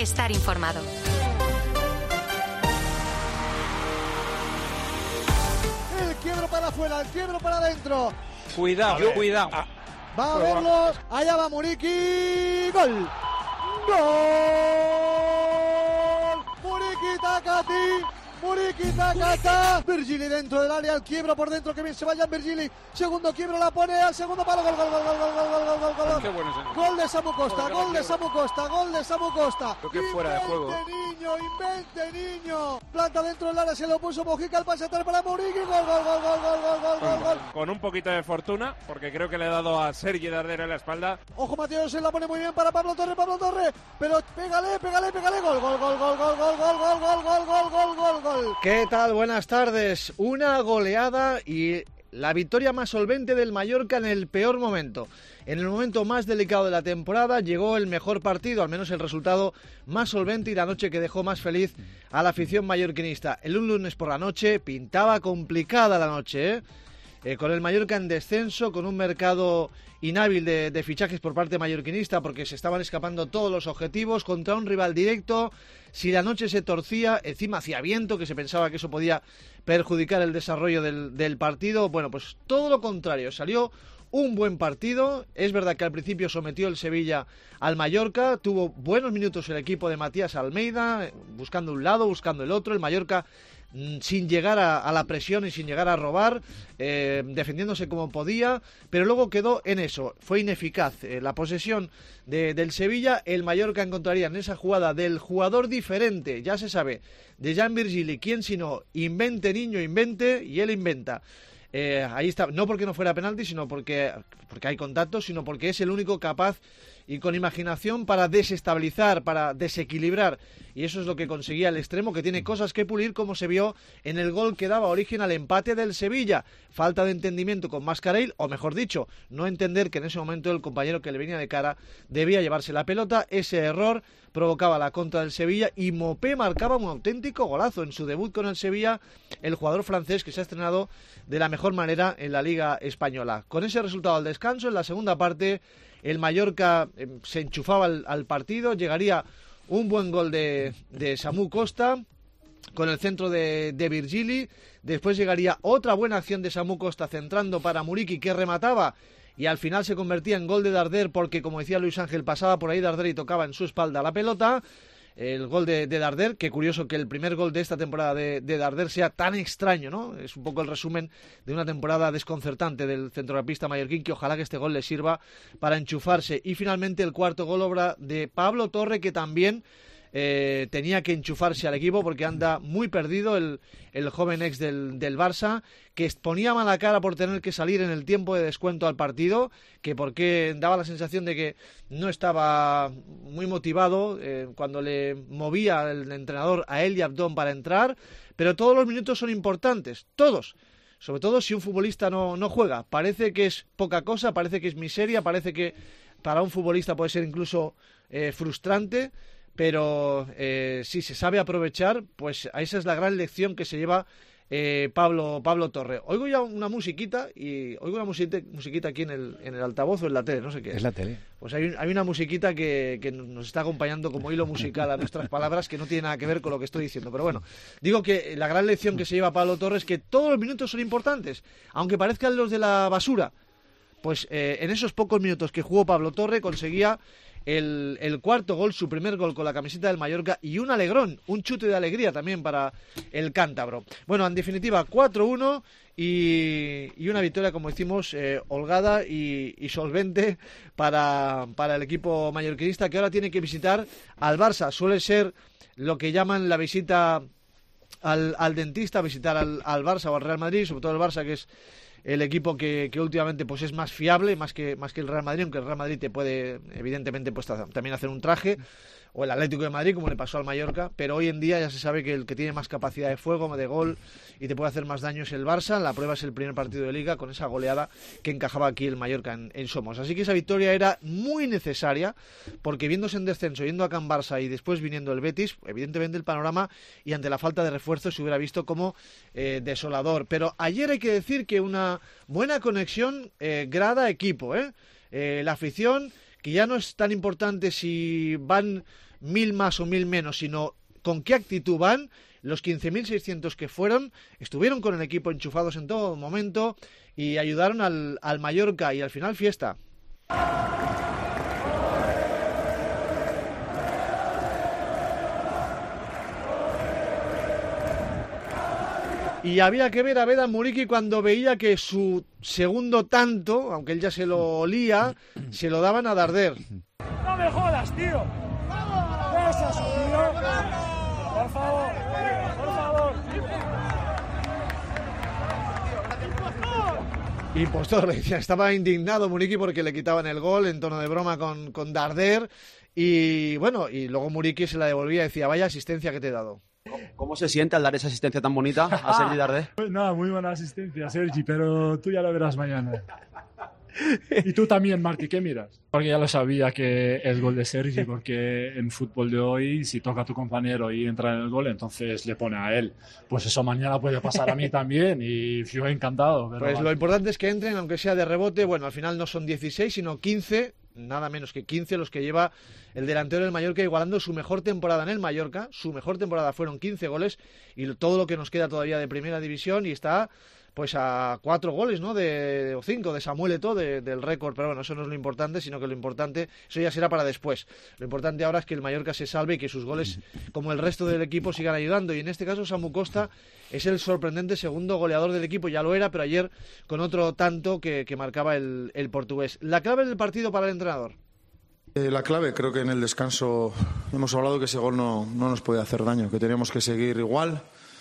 estar informado. El quiebro para afuera, el quiebro para adentro. Cuidado, cuidado. Va a verlos. Allá va Muriqui. Gol. Gol. Muriqui Takati. Muriqui Takata. Virgili dentro del área. El quiebro por dentro. Que bien se vaya Virgili. Segundo quiebro. La pone al segundo palo. Gol. Qué bueno es el Gol de Samu Costa. Gol de Samu Costa. Gol de Samu Costa. Creo que fuera de juego. Invente niño. Planta dentro del área. Se lo puso Mojica. El pase atrás para Muriqui. Gol. Con un poquito de fortuna, porque creo que le he dado a Sergi Darder en la espalda. Ojo, Mateo, se la pone muy bien para Pablo Torre, pero pégale, gol. ¿Qué tal? Buenas tardes. Una goleada y la victoria más solvente del Mallorca en el peor momento. En el momento más delicado de la temporada llegó el mejor partido, al menos el resultado más solvente y la noche que dejó más feliz a la afición mallorquinista. El lunes por la noche pintaba complicada la noche, con el Mallorca en descenso, con un mercado inhábil de fichajes por parte mallorquinista porque se estaban escapando todos los objetivos contra un rival directo. Si la noche se torcía, encima hacía viento, que se pensaba que eso podía perjudicar el desarrollo del partido. Bueno, pues todo lo contrario, salió un buen partido. Es verdad que al principio sometió el Sevilla al Mallorca, tuvo buenos minutos el equipo de Matías Almeida, buscando un lado, buscando el otro. El Mallorca sin llegar a la presión y sin llegar a robar, defendiéndose como podía, pero luego quedó en eso, fue ineficaz la posesión del Sevilla. El Mallorca encontraría en esa jugada del jugador diferente, ya se sabe, de Jan Virgili, quien si no, invente niño, invente, y él inventa. Ahí está, no porque no fuera penalti, sino porque hay contacto, sino porque es el único capaz y con imaginación para desestabilizar, para desequilibrar, y eso es lo que conseguía el extremo, que tiene cosas que pulir, como se vio en el gol que daba origen al empate del Sevilla. Falta de entendimiento con Mascarell, o mejor dicho, no entender que en ese momento el compañero que le venía de cara debía llevarse la pelota. Ese error provocaba la contra del Sevilla y Mopé marcaba un auténtico golazo en su debut con el Sevilla, el jugador francés que se ha estrenado de la mejor manera en la Liga Española. Con ese resultado al descanso, en la segunda parte, el Mallorca se enchufaba al partido, llegaría un buen gol de Samu Costa con el centro de Virgili, después llegaría otra buena acción de Samu Costa centrando para Muriqui, que remataba, y al final se convertía en gol de Darder porque, como decía Luis Ángel, pasaba por ahí Darder y tocaba en su espalda la pelota. El gol de Darder, qué curioso que el primer gol de esta temporada de Darder sea tan extraño, ¿no? Es un poco el resumen de una temporada desconcertante del centrocampista mallorquín, que ojalá que este gol le sirva para enchufarse. Y finalmente el cuarto gol, obra de Pablo Torre, que también tenía que enchufarse al equipo porque anda muy perdido el joven ex del Barça, que ponía mala cara por tener que salir en el tiempo de descuento al partido, que porque daba la sensación de que no estaba muy motivado cuando le movía el entrenador a él y a Abdón para entrar, pero todos los minutos son importantes, todos. Sobre todo si un futbolista no juega. Parece que es poca cosa, parece que es miseria, parece que para un futbolista puede ser incluso frustrante, pero si se sabe aprovechar, pues esa es la gran lección que se lleva Pablo Torre. Oigo ya una musiquita, y oigo una musiquita aquí en el altavoz o en la tele, no sé qué es. Es la tele. Pues hay una musiquita que nos está acompañando como hilo musical a nuestras palabras, que no tiene nada que ver con lo que estoy diciendo. Pero bueno, digo que la gran lección que se lleva Pablo Torre es que todos los minutos son importantes, aunque parezcan los de la basura. Pues en esos pocos minutos que jugó Pablo Torre conseguía el cuarto gol, su primer gol con la camiseta del Mallorca, y un alegrón, un chute de alegría también para el cántabro. Bueno, en definitiva, 4-1 y una victoria, como decimos, holgada y solvente para el equipo mallorquinista, que ahora tiene que visitar al Barça. Suele ser lo que llaman la visita al dentista, visitar al Barça o al Real Madrid, sobre todo el Barça, que es el equipo que últimamente pues es más fiable, más que el Real Madrid, aunque el Real Madrid te puede evidentemente pues también hacer un traje, o el Atlético de Madrid, como le pasó al Mallorca, pero hoy en día ya se sabe que el que tiene más capacidad de fuego, de gol, y te puede hacer más daño es el Barça. La prueba es el primer partido de Liga con esa goleada que encajaba aquí el Mallorca en Somos. Así que esa victoria era muy necesaria, porque viéndose en descenso, yendo a Can Barça y después viniendo el Betis, evidentemente el panorama, y ante la falta de refuerzos, se hubiera visto como desolador. Pero ayer hay que decir que una buena conexión grada-equipo, la afición que ya no es tan importante si van 1000 más o 1000 menos, sino con qué actitud van. Los 15.600 que fueron, estuvieron con el equipo enchufados en todo momento y ayudaron al Mallorca, y al final fiesta. Y había que ver a Vedat Muriqi cuando veía que su segundo tanto, aunque él ya se lo olía, se lo daban a Darder. ¡No me jodas, tío! ¡Eso es un tío! Por favor, por favor. Impostor, le decía, estaba indignado Muriqi porque le quitaban el gol en tono de broma con Darder. Y bueno, y luego Muriqui se la devolvía y decía, vaya asistencia que te he dado. ¿Cómo se siente al dar esa asistencia tan bonita a Sergi Darder? Nada, muy buena asistencia, Sergi, pero tú ya lo verás mañana. Y tú también, Martí, ¿qué miras? Porque ya lo sabía que es gol de Sergi, porque en fútbol de hoy, si toca a tu compañero y entra en el gol, entonces le pone a él. Pues eso mañana puede pasar a mí también y yo encantado. Pero pues lo importante es que entren, aunque sea de rebote. Bueno, al final no son 16, sino 15, nada menos que 15 los que lleva el delantero del Mallorca, igualando su mejor temporada en el Mallorca. Su mejor temporada fueron 15 goles y todo lo que nos queda todavía de primera división, y está pues a 4 goles, ¿no? O 5 de Samuel Eto'o del récord. Pero bueno, eso no es lo importante, sino que lo importante, eso ya será para después. Lo importante ahora es que el Mallorca se salve y que sus goles, como el resto del equipo, sigan ayudando. Y en este caso Samu Costa es el sorprendente segundo goleador del equipo. Ya lo era, pero ayer con otro tanto que marcaba el portugués. La clave del partido para el entrenador. La clave, creo que en el descanso hemos hablado que ese gol no nos puede hacer daño, que teníamos que seguir igual.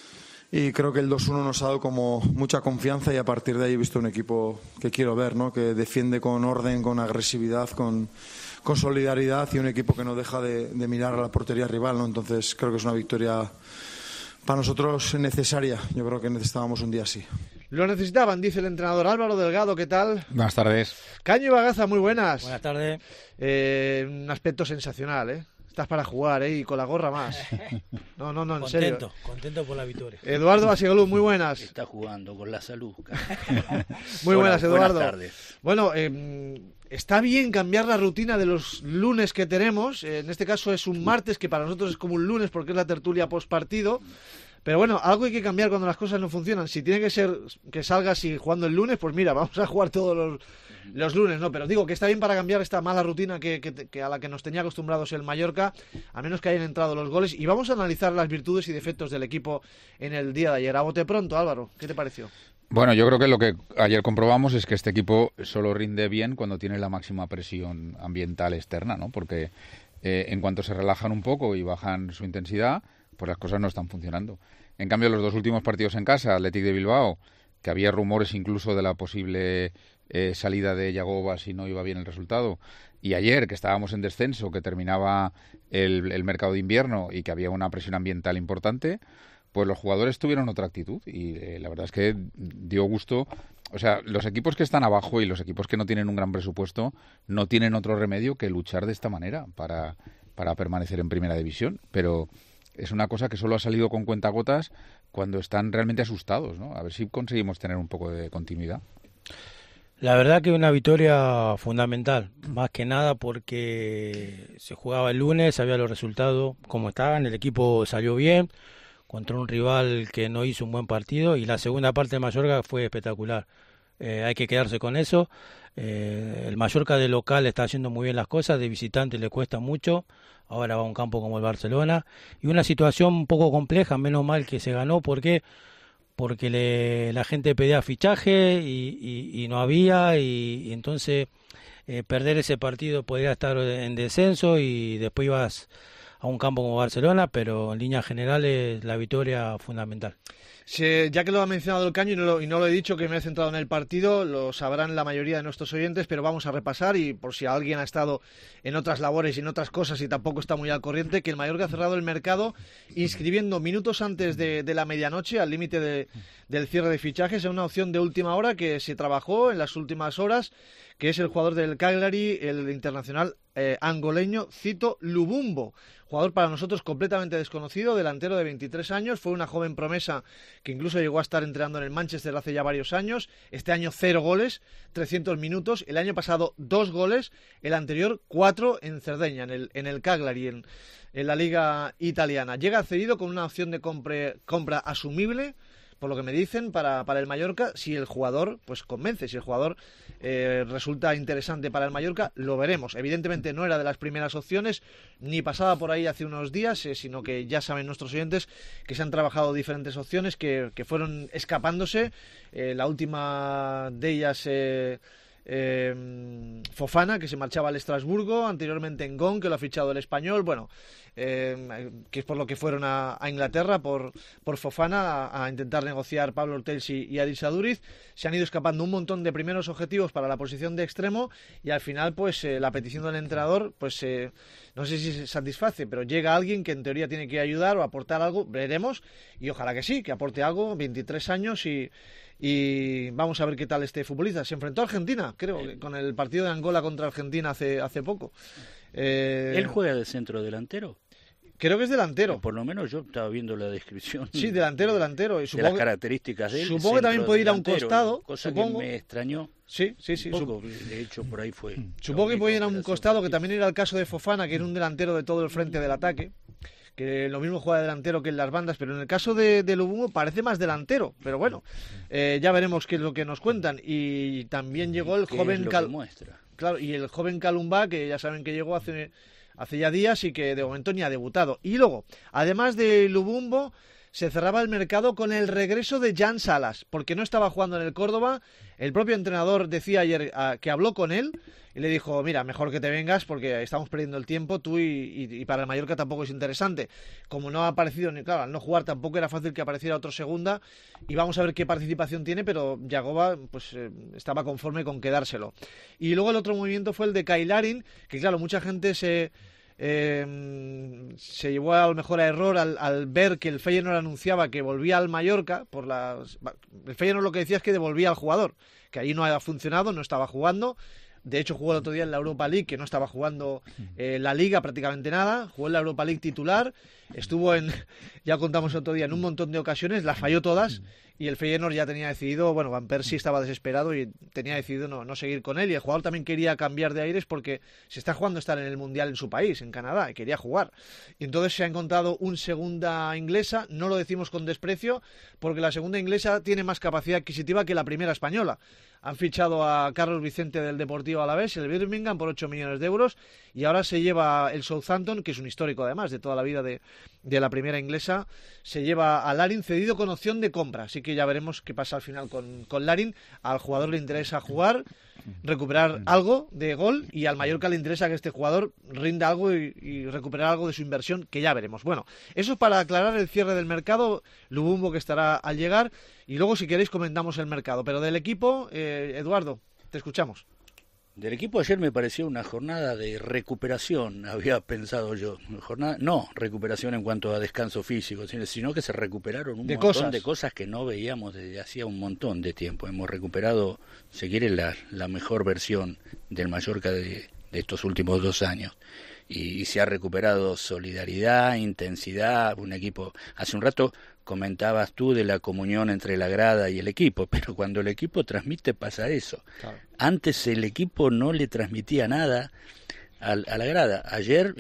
Y creo que el 2-1 nos ha dado como mucha confianza, y a partir de ahí he visto un equipo que quiero ver, ¿no? Que defiende con orden, con agresividad, con solidaridad, y un equipo que no deja de mirar a la portería rival, ¿no? Entonces creo que es una victoria para nosotros necesaria. Yo creo que necesitábamos un día así. Lo necesitaban, dice el entrenador. Álvaro Delgado, ¿qué tal? Buenas tardes. Caño y Bagaza, muy buenas. Buenas tardes. Un aspecto sensacional, ¿eh? Estás para jugar, ¿eh? Y con la gorra más. No, en serio. Contento por la victoria. Eduardo Basigalú, muy buenas. Está jugando con la salud. Muy buenas, Eduardo. Buenas tardes. Bueno, está bien cambiar la rutina de los lunes que tenemos. En este caso es un martes, que para nosotros es como un lunes porque es la tertulia post partido. Pero bueno, algo hay que cambiar cuando las cosas no funcionan. Si tiene que ser que salgas y jugando el lunes, pues mira, vamos a jugar todos los lunes, ¿no? Pero digo que está bien para cambiar esta mala rutina que a la que nos tenía acostumbrados el Mallorca, a menos que hayan entrado los goles. Y vamos a analizar las virtudes y defectos del equipo en el día de ayer. A bote pronto, Álvaro, ¿qué te pareció? Bueno, yo creo que lo que ayer comprobamos es que este equipo solo rinde bien cuando tiene la máxima presión ambiental externa, ¿no? Porque en cuanto se relajan un poco y bajan su intensidad, pues las cosas no están funcionando. En cambio, los dos últimos partidos en casa, Athletic de Bilbao, que había rumores incluso de la posible salida de Yagoba si no iba bien el resultado, y ayer, que estábamos en descenso, que terminaba el mercado de invierno y que había una presión ambiental importante, pues los jugadores tuvieron otra actitud y la verdad es que dio gusto. O sea, los equipos que están abajo y los equipos que no tienen un gran presupuesto no tienen otro remedio que luchar de esta manera para permanecer en primera división, pero es una cosa que solo ha salido con cuentagotas cuando están realmente asustados, ¿no? A ver si conseguimos tener un poco de continuidad. La verdad que una victoria fundamental, más que nada porque se jugaba el lunes, sabía los resultados como estaban, el equipo salió bien contra un rival que no hizo un buen partido, y la segunda parte de Mallorca fue espectacular. Hay que quedarse con eso. El Mallorca de local está haciendo muy bien las cosas, de visitante le cuesta mucho. Ahora va a un campo como el Barcelona, y una situación un poco compleja, menos mal que se ganó. ¿Por qué? Porque la gente pedía fichaje y no había, y entonces perder ese partido podría estar en descenso y después ibas a un campo como Barcelona, pero en líneas generales la victoria fundamental. Ya que lo ha mencionado el Caño y no lo he dicho, que me he centrado en el partido, lo sabrán la mayoría de nuestros oyentes, pero vamos a repasar, y por si alguien ha estado en otras labores y en otras cosas y tampoco está muy al corriente, que el Mallorca ha cerrado el mercado inscribiendo minutos antes de la medianoche, al límite del cierre de fichajes, en una opción de última hora que se trabajó en las últimas horas, que es el jugador del Cagliari, el internacional angoleño Cito Lubumbo. Jugador para nosotros completamente desconocido, delantero de 23 años, fue una joven promesa que incluso llegó a estar entrenando en el Manchester hace ya varios años. Este año 0 goles, 300 minutos. El año pasado 2 goles, el anterior 4 en Cerdeña, en el Cagliari, en la liga italiana. Llega cedido con una opción de compra asumible, por lo que me dicen, para el Mallorca, si el jugador pues convence, si el jugador resulta interesante para el Mallorca, lo veremos. Evidentemente no era de las primeras opciones, ni pasaba por ahí hace unos días, sino que ya saben nuestros oyentes que se han trabajado diferentes opciones que fueron escapándose. La última de ellas... Fofana, que se marchaba al Estrasburgo, anteriormente Ngón, que lo ha fichado el Español, bueno, que es por lo que fueron a Inglaterra por Fofana a intentar negociar Pablo Ortells y Adil Aduriz. Se han ido escapando un montón de primeros objetivos para la posición de extremo y al final pues la petición del entrenador pues no sé si se satisface, pero llega alguien que en teoría tiene que ayudar o aportar algo, veremos, y ojalá que sí, que aporte algo, 23 años y vamos a ver qué tal este futbolista. Se enfrentó a Argentina, creo, con el partido de Angola contra Argentina hace poco. ¿Él juega de centro delantero? Creo que es delantero. Por lo menos yo estaba viendo la descripción. Sí, delantero. Y de las características de él. Supongo que también puede ir a un costado. Cosa supongo. Que me extrañó. Sí. Un poco, de hecho, por ahí fue. Supongo que puede ir a un costado, que también era el caso de Fofana, que era un delantero de todo el frente del ataque. Que lo mismo juega delantero que en las bandas, pero en el caso de Lubungo parece más delantero, pero bueno, ya veremos qué es lo que nos cuentan. Y también llegó el joven claro, y el joven Calumba, que ya saben que llegó hace ya días y que de momento ni ha debutado. Y luego, además de Lubumbo, se cerraba el mercado con el regreso de Jan Salas, porque no estaba jugando en el Córdoba. El propio entrenador decía ayer que habló con él y le dijo, mira, mejor que te vengas porque estamos perdiendo el tiempo, tú y para el Mallorca tampoco es interesante. Como no ha aparecido, claro, al no jugar tampoco era fácil que apareciera otro segunda, y vamos a ver qué participación tiene, pero Yagoba pues estaba conforme con quedárselo. Y luego el otro movimiento fue el de Kyle Larin, que claro, mucha gente se llevó a lo mejor a error al ver que el Feyenoord anunciaba que volvía al Mallorca. El Feyenoord lo que decía es que devolvía al jugador, que ahí no había funcionado, no estaba jugando. De hecho, jugó el otro día en la Europa League, que no estaba jugando la Liga prácticamente nada. Jugó en la Europa League titular. Estuvo ya contamos otro día, en un montón de ocasiones. Las falló todas. Y el Feyenoord ya tenía decidido, bueno, Van Persie estaba desesperado y tenía decidido no seguir con él. Y el jugador también quería cambiar de aires porque se está jugando estar en el Mundial en su país, en Canadá, y quería jugar. Y entonces se ha encontrado un segunda inglesa. No lo decimos con desprecio, porque la segunda inglesa tiene más capacidad adquisitiva que la primera española. Han fichado a Carlos Vicente del Deportivo Alavés, el Birmingham, por 8 millones de euros, y ahora se lleva el Southampton, que es un histórico además de toda la vida de la primera inglesa, se lleva a Larin cedido con opción de compra. Así que ya veremos qué pasa al final con Larin. Al jugador le interesa jugar, recuperar algo de gol, y al Mallorca le interesa que este jugador rinda algo y recuperar algo de su inversión, que ya veremos. Bueno, eso es para aclarar el cierre del mercado. Lubumbo, que estará al llegar, y luego si queréis comentamos el mercado. Pero del equipo, Eduardo, te escuchamos. Del equipo ayer me pareció una jornada de recuperación, había pensado yo. Recuperación en cuanto a descanso físico, sino que se recuperaron un montón de cosas que no veíamos desde hacía un montón de tiempo. Hemos recuperado, si quieren, la mejor versión del Mallorca de estos últimos 2 años. Y se ha recuperado solidaridad, intensidad, un equipo. Hace un rato comentabas tú de la comunión entre la grada y el equipo, pero cuando el equipo transmite pasa eso. Claro. Antes el equipo no le transmitía nada a la grada. Ayer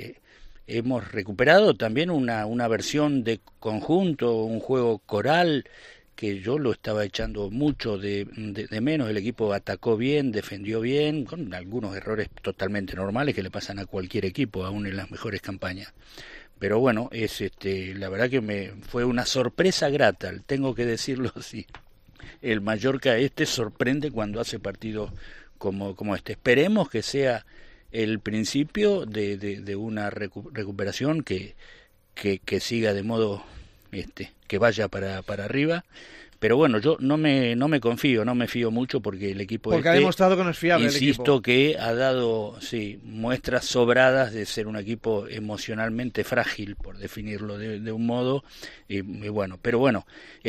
hemos recuperado también una versión de conjunto, un juego coral, que yo lo estaba echando mucho de menos. El equipo atacó bien, defendió bien, con algunos errores totalmente normales que le pasan a cualquier equipo, aún en las mejores campañas. Pero bueno, la verdad que me fue una sorpresa grata, tengo que decirlo así. El Mallorca sorprende cuando hace partidos como este. Esperemos que sea el principio de una recuperación que siga de modo que vaya para arriba. Pero bueno, yo no me fío mucho porque el equipo ha demostrado que no es fiable. Insisto que ha dado muestras sobradas de ser un equipo emocionalmente frágil, por definirlo de un modo, y bueno, pero bueno,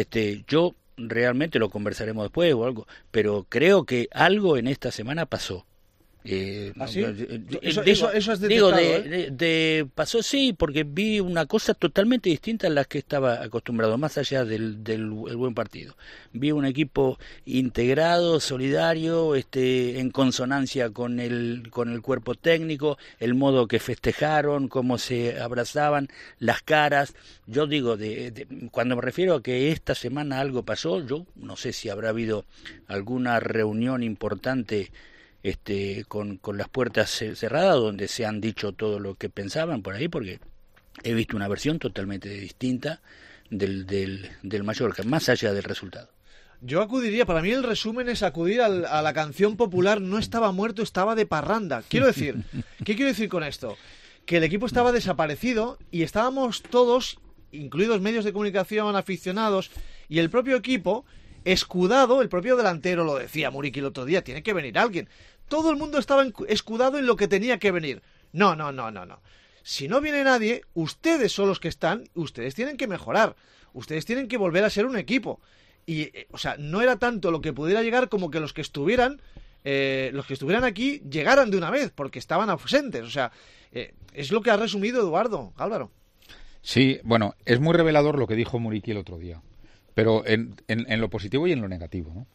yo realmente lo conversaremos después o algo, pero creo que algo en esta semana pasó Eso has detectado, pasó, sí, porque vi una cosa totalmente distinta a la que estaba acostumbrado, más allá del buen partido. Vi un equipo integrado, solidario, en consonancia con el cuerpo técnico, el modo que festejaron, cómo se abrazaban, las caras. Yo digo, cuando me refiero a que esta semana algo pasó, yo no sé si habrá habido alguna reunión importante con las puertas cerradas donde se han dicho todo lo que pensaban por ahí, porque he visto una versión totalmente distinta del Mallorca, más allá del resultado. Yo acudiría, para mí el resumen es acudir a la canción popular "No estaba muerto, estaba de parranda". Quiero decir, ¿qué quiero decir con esto? Que el equipo estaba desaparecido y estábamos todos, incluidos medios de comunicación, aficionados y el propio equipo, escudado. El propio delantero lo decía Muriqui el otro día, tiene que venir alguien. Todo el mundo estaba escudado en lo que tenía que venir. No. Si no viene nadie, ustedes son los que están, ustedes tienen que mejorar. Ustedes tienen que volver a ser un equipo. Y, no era tanto lo que pudiera llegar como que los que estuvieran aquí llegaran de una vez, porque estaban ausentes. Es lo que ha resumido Eduardo, Álvaro. Sí, bueno, es muy revelador lo que dijo Muriqui el otro día, pero en lo positivo y en lo negativo, ¿no?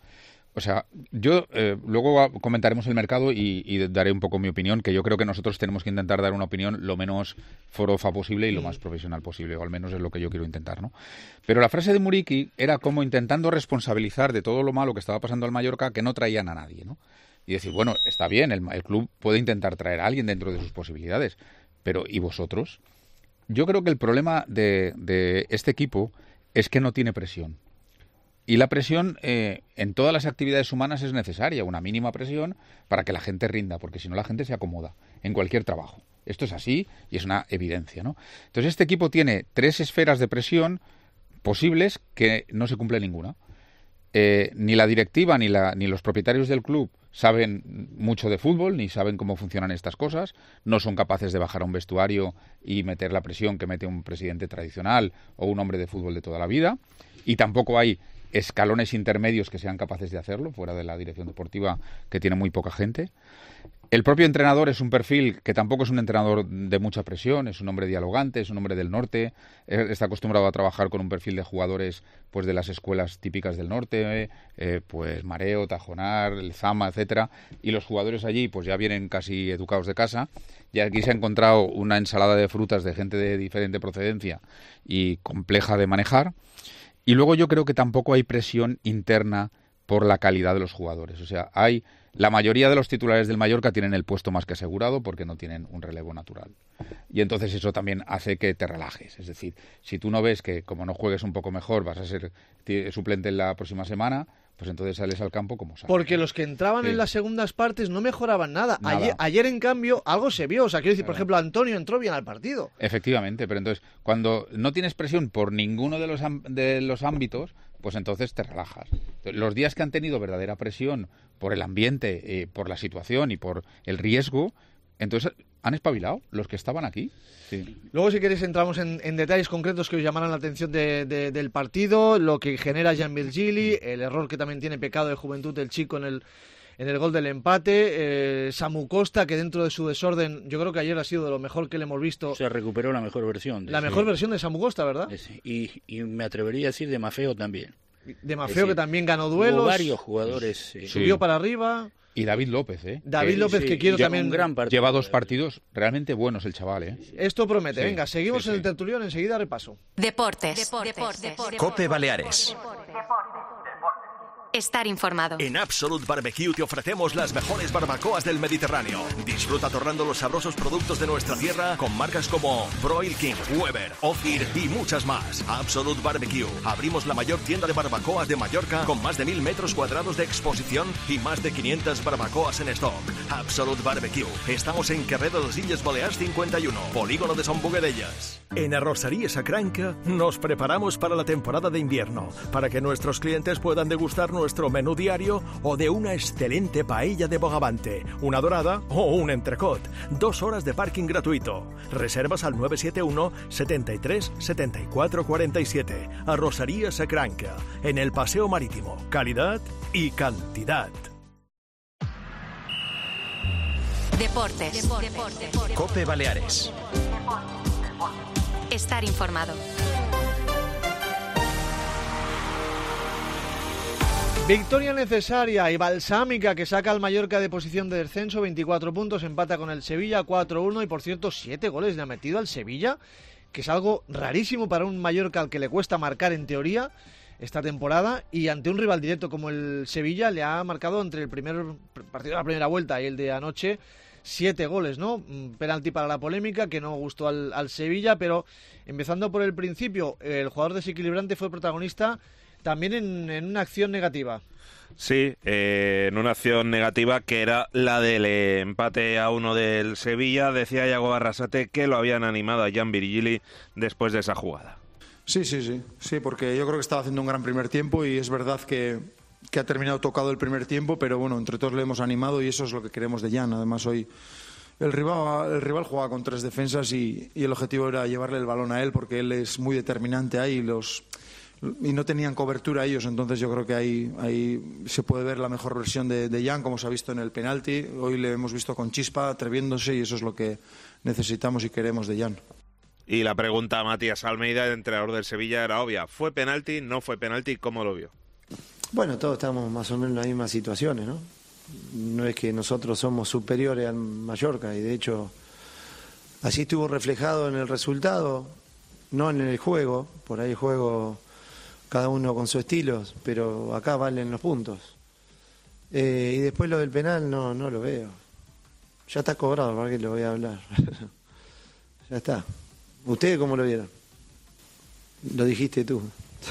Yo luego comentaremos el mercado y daré un poco mi opinión, que yo creo que nosotros tenemos que intentar dar una opinión lo menos forofa posible y lo más profesional posible, o al menos es lo que yo quiero intentar, ¿no? Pero la frase de Muriqui era como intentando responsabilizar de todo lo malo que estaba pasando al Mallorca, que no traían a nadie, ¿no? Y decir, bueno, está bien, el club puede intentar traer a alguien dentro de sus posibilidades, pero ¿y vosotros? Yo creo que el problema de este equipo es que no tiene presión. Y la presión en todas las actividades humanas es necesaria, una mínima presión para que la gente rinda, porque si no la gente se acomoda en cualquier trabajo. Esto es así y es una evidencia, ¿no? Entonces este equipo tiene 3 esferas de presión posibles que no se cumple ninguna. Ni la directiva ni los propietarios del club saben mucho de fútbol, ni saben cómo funcionan estas cosas, no son capaces de bajar a un vestuario y meter la presión que mete un presidente tradicional o un hombre de fútbol de toda la vida, y tampoco hay escalones intermedios que sean capaces de hacerlo, fuera de la dirección deportiva, que tiene muy poca gente. El propio entrenador es un perfil que tampoco es un entrenador de mucha presión, es un hombre dialogante, es un hombre del norte, está acostumbrado a trabajar con un perfil de jugadores pues de las escuelas típicas del norte, pues Mareo, Tajonar, el Zama, etcétera, y los jugadores allí pues ya vienen casi educados de casa, y aquí se ha encontrado una ensalada de frutas de gente de diferente procedencia y compleja de manejar. Y luego yo creo que tampoco hay presión interna por la calidad de los jugadores. La mayoría de los titulares del Mallorca tienen el puesto más que asegurado porque no tienen un relevo natural. Y entonces eso también hace que te relajes. Es decir, si tú no ves que como no juegues un poco mejor vas a ser suplente en la próxima semana, pues entonces sales al campo como sales. Porque los que entraban en las segundas partes no mejoraban nada. Ayer, en cambio, algo se vio. Quiero decir, por ejemplo, Antonio entró bien al partido. Efectivamente, pero entonces, cuando no tienes presión por ninguno de los ámbitos, pues entonces te relajas. Los días que han tenido verdadera presión por el ambiente, por la situación y por el riesgo, entonces han espabilado los que estaban aquí. Sí. Luego, si queréis, entramos en detalles concretos que os llamarán la atención del partido, lo que genera Jan Virgili, el error que también tiene pecado de juventud el chico en el gol del empate, Samu Costa, que dentro de su desorden, yo creo que ayer ha sido de lo mejor que le hemos visto. Se recuperó la mejor versión. Mejor versión de Samu Costa, ¿verdad? Y me atrevería a decir de Mafeo también. De Mafeo, que también ganó duelos. Hubo varios jugadores. Subió para arriba. Y David López, David López, que quiero también... Un gran partido. Lleva 2 partidos realmente buenos el chaval, Esto promete. Venga, seguimos en el tertulión, enseguida repaso. Deportes. COPE Baleares. Estar informado. En Absolute Barbecue te ofrecemos las mejores barbacoas del Mediterráneo. Disfruta torrando los sabrosos productos de nuestra tierra con marcas como Broil King, Weber, Ophir y muchas más. Absolute Barbecue. Abrimos la mayor tienda de barbacoas de Mallorca con más de 1000 metros cuadrados de exposición y más de 500 barbacoas en stock. Absolute Barbecue. Estamos en Carrer de les Illes Balears 51, polígono de Sant Bogadellas. En Arrocería Sacranca nos preparamos para la temporada de invierno, para que nuestros clientes puedan degustar nuestro menú diario o de una excelente paella de bogavante, una dorada o un entrecot. 2 horas de parking gratuito. Reservas al 971 73 74 47. Arrocería Sacranca, en el Paseo Marítimo. Calidad y cantidad. Deportes. COPE Baleares. Estar informado. Victoria necesaria y balsámica que saca al Mallorca de posición de descenso, 24 puntos, empata con el Sevilla 4-1 y por cierto 7 goles le ha metido al Sevilla, que es algo rarísimo para un Mallorca al que le cuesta marcar en teoría esta temporada, y ante un rival directo como el Sevilla le ha marcado entre el primer partido de la primera vuelta y el de anoche 7 goles, ¿no? Un penalti para la polémica que no gustó al Sevilla, pero empezando por el principio, el jugador desequilibrante fue protagonista también en una acción negativa. Sí, en una acción negativa que era la del empate a 1 del Sevilla. Decía Iago Arrasate que lo habían animado a Jan Virgili después de esa jugada. Sí, porque yo creo que estaba haciendo un gran primer tiempo y es verdad que ha terminado tocado el primer tiempo, pero bueno, entre todos le hemos animado y eso es lo que queremos de Jan. Además hoy el rival jugaba con 3 defensas y el objetivo era llevarle el balón a él porque él es muy determinante ahí y no tenían cobertura ellos, entonces yo creo que ahí se puede ver la mejor versión de Jan, como se ha visto en el penalti. Hoy le hemos visto con chispa, atreviéndose, y eso es lo que necesitamos y queremos de Jan. Y la pregunta a Matías Almeida, el entrenador del Sevilla, era obvia. ¿Fue penalti? ¿No fue penalti? ¿Cómo lo vio? Bueno, todos estamos más o menos en las mismas situaciones, ¿no? No es que nosotros somos superiores al Mallorca, y de hecho así estuvo reflejado en el resultado, no en el juego. Por ahí el juego cada uno con su estilo, pero acá valen los puntos. Y después lo del penal no lo veo. Ya está cobrado, ¿para qué lo voy a hablar? Ya está. ¿Ustedes cómo lo vieron? Lo dijiste tú.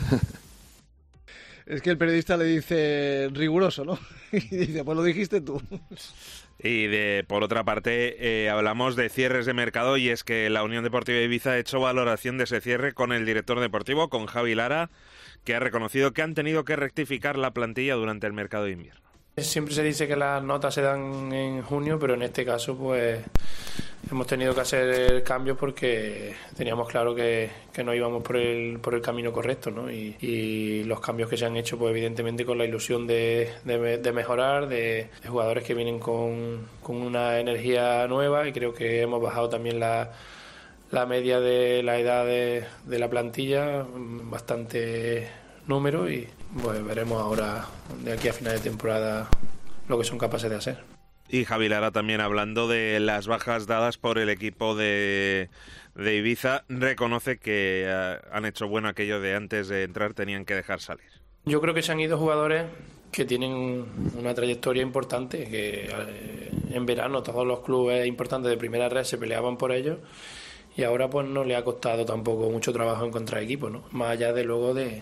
Es que el periodista le dice riguroso, ¿no? Y dice, pues lo dijiste tú. Y por otra parte, hablamos de cierres de mercado, y es que la Unión Deportiva Ibiza ha hecho valoración de ese cierre con el director deportivo, con Javi Lara, que ha reconocido que han tenido que rectificar la plantilla durante el mercado de invierno. Siempre se dice que las notas se dan en junio, pero en este caso pues hemos tenido que hacer cambios porque teníamos claro que no íbamos por el camino correcto, ¿no? Y los cambios que se han hecho, pues evidentemente con la ilusión de mejorar, de jugadores que vienen con una energía nueva, y creo que hemos bajado también la media de la edad de la plantilla, bastante número, y pues veremos ahora de aquí a final de temporada lo que son capaces de hacer. Y Javi Lara, también hablando de las bajas dadas por el equipo de Ibiza, reconoce que han hecho bueno aquello de antes de entrar tenían que dejar salir. Yo creo que se han ido jugadores que tienen una trayectoria importante, que en verano todos los clubes importantes de primera red se peleaban por ellos, y ahora pues no le ha costado tampoco mucho trabajo encontrar equipos, ¿no? Más allá de luego de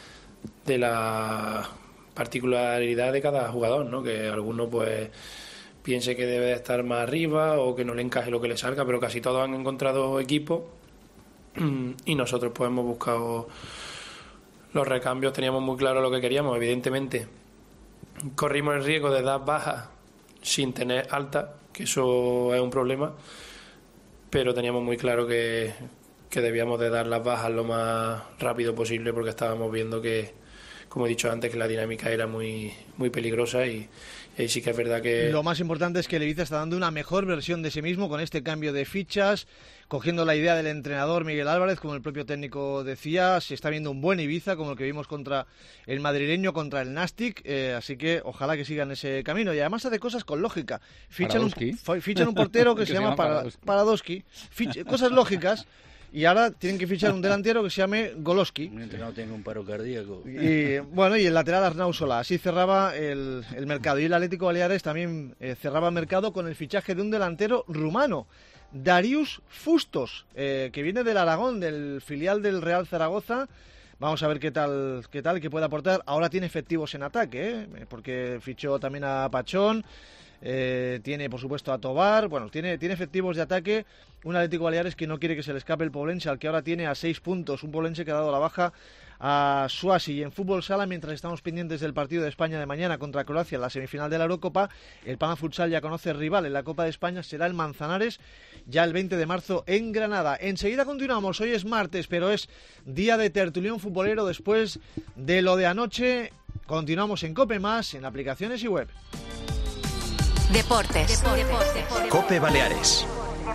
la particularidad de cada jugador, ¿no? Que alguno pues piense que debe estar más arriba o que no le encaje lo que le salga, pero casi todos han encontrado equipo y nosotros pues hemos buscado los recambios. Teníamos muy claro lo que queríamos. Evidentemente corrimos el riesgo de dar bajas sin tener altas, que eso es un problema, pero teníamos muy claro que debíamos de dar las bajas lo más rápido posible, porque estábamos viendo que, como he dicho antes, que la dinámica era muy peligrosa, y sí que es verdad que... Lo más importante es que el Ibiza está dando una mejor versión de sí mismo con este cambio de fichas, cogiendo la idea del entrenador Miguel Álvarez, como el propio técnico decía. Se está viendo un buen Ibiza, como el que vimos contra el madrileño, contra el Nastic, así que ojalá que sigan ese camino. Y además hace cosas con lógica. Fichan un portero que se llama Paradowski. Cosas lógicas. Y ahora tienen que fichar un delantero que se llame Goloski. Un entrenador tenga un paro cardíaco. Y bueno, y el lateral Arnau Solà. Así cerraba el mercado. Y el Atlético Baleares también cerraba el mercado con el fichaje de un delantero rumano, Darius Fustos, que viene del Aragón, del filial del Real Zaragoza. Vamos a ver qué tal, qué puede aportar. Ahora tiene efectivos en ataque, porque fichó también a Pachón. Tiene por supuesto a Tobar, bueno, tiene efectivos de ataque. Un Atlético Baleares que no quiere que se le escape el Poblense, al que ahora tiene a 6 puntos, un Poblense que ha dado la baja a Swansea. Y en fútbol sala, mientras estamos pendientes del partido de España de mañana contra Croacia en la semifinal de la Eurocopa, el Palma Futsal ya conoce rival en la Copa de España, será el Manzanares, ya el 20 de marzo en Granada. Enseguida continuamos, hoy es martes, pero es día de tertulión futbolero después de lo de anoche. Continuamos en COPE+, en aplicaciones y web. Deportes. COPE Baleares.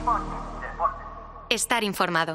Estar informado.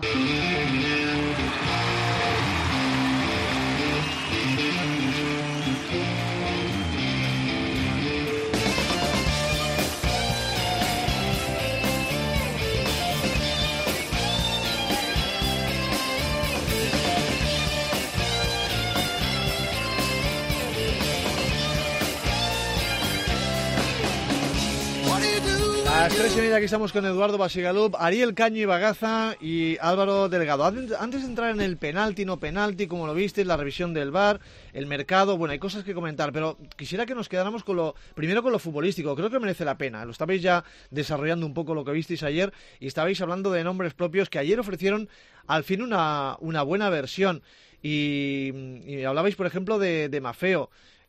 A las 3:30 aquí estamos con Eduardo Basigalup, Ariel Caño y Bagaza y Álvaro Delgado. Antes de entrar en el penalti, no penalti, como lo viste, la revisión del VAR, el mercado, bueno, hay cosas que comentar, pero quisiera que nos quedáramos primero con lo futbolístico. Creo que merece la pena. Lo estabais ya desarrollando un poco lo que visteis ayer y estabais hablando de nombres propios que ayer ofrecieron al fin una buena versión. Y hablabais, por ejemplo, de Maffeo,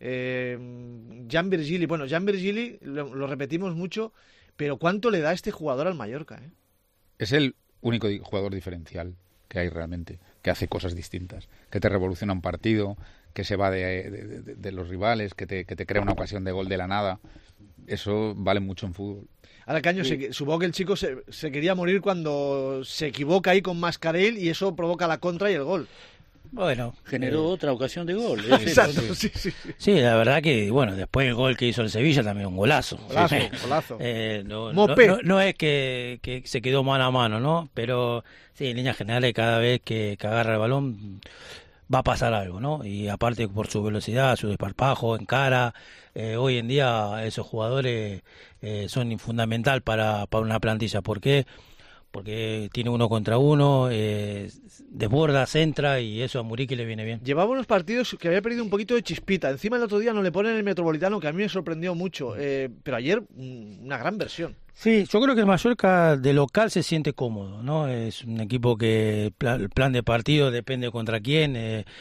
Jan Virgili. Bueno, Jan Virgili lo repetimos mucho, pero ¿cuánto le da este jugador al Mallorca? Es el único jugador diferencial que hay realmente, que hace cosas distintas, que te revoluciona un partido, que se va de los rivales, que te crea una ocasión de gol de la nada. Eso vale mucho en fútbol. Ahora, Caño, supongo que el chico se quería morir cuando se equivoca ahí con Mascarell y eso provoca la contra y el gol. Bueno, generó otra ocasión de gol. Exacto, sí. Sí, la verdad que, bueno, después el gol que hizo el Sevilla también un golazo. Golazo. No es que se quedó mano a mano, ¿no? Pero sí, en líneas generales, cada vez que agarra el balón va a pasar algo, ¿no? Y aparte por su velocidad, su desparpajo, en cara, hoy en día esos jugadores son fundamental para una plantilla. ¿Por qué? Porque tiene uno contra uno, desborda, centra y eso a Muriqui le viene bien. Llevaba unos partidos que había perdido un poquito de chispita. Encima el otro día no le ponen el Metropolitano, que a mí me sorprendió mucho. Pero ayer una gran versión. Sí, yo creo que el Mallorca de local se siente cómodo, ¿no? Es un equipo que el plan de partido depende contra quién,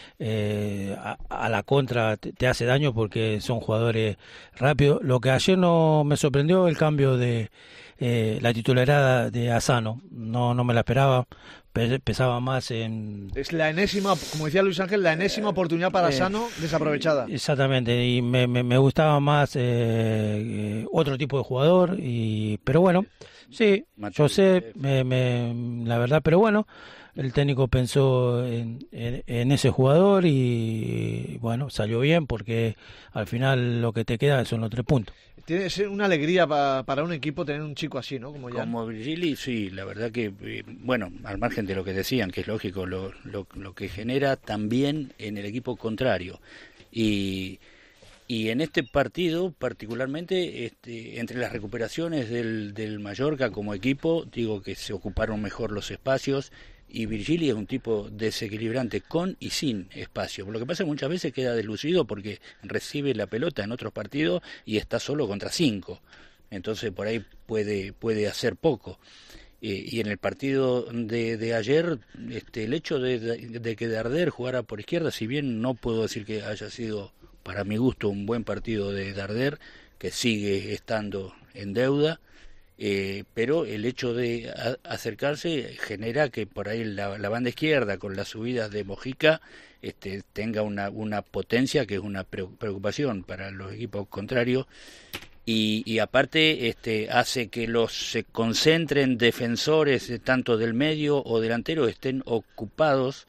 a la contra te hace daño porque son jugadores rápidos. Lo que ayer no me sorprendió el cambio de la titularidad de Asano, no me la esperaba, pesaba más en... Es la enésima, como decía Luis Ángel, la enésima oportunidad para Asano desaprovechada. Exactamente, y me gustaba más otro tipo de jugador, pero bueno, sí, yo sé, la verdad, pero bueno, el técnico pensó en ese jugador y bueno, salió bien porque al final lo que te queda son los 3 puntos. Tiene que ser una alegría para un equipo tener un chico así, ¿no? Como Virgili, sí, la verdad que, bueno, al margen de lo que decían, que es lógico, lo que genera también en el equipo contrario. Y en este partido, particularmente, entre las recuperaciones del Mallorca como equipo, digo que se ocuparon mejor los espacios. Y Virgili es un tipo desequilibrante con y sin espacio. Lo que pasa es que muchas veces queda deslucido porque recibe la pelota en otros partidos y está solo contra 5. Entonces por ahí puede hacer poco. Y en el partido de ayer, el hecho de que Darder jugara por izquierda, si bien no puedo decir que haya sido, para mi gusto, un buen partido de Darder, que sigue estando en deuda, pero el hecho de acercarse genera que por ahí la banda izquierda con las subidas de Mojica tenga una potencia que es una preocupación para los equipos contrarios y aparte hace que se concentren defensores tanto del medio o delantero estén ocupados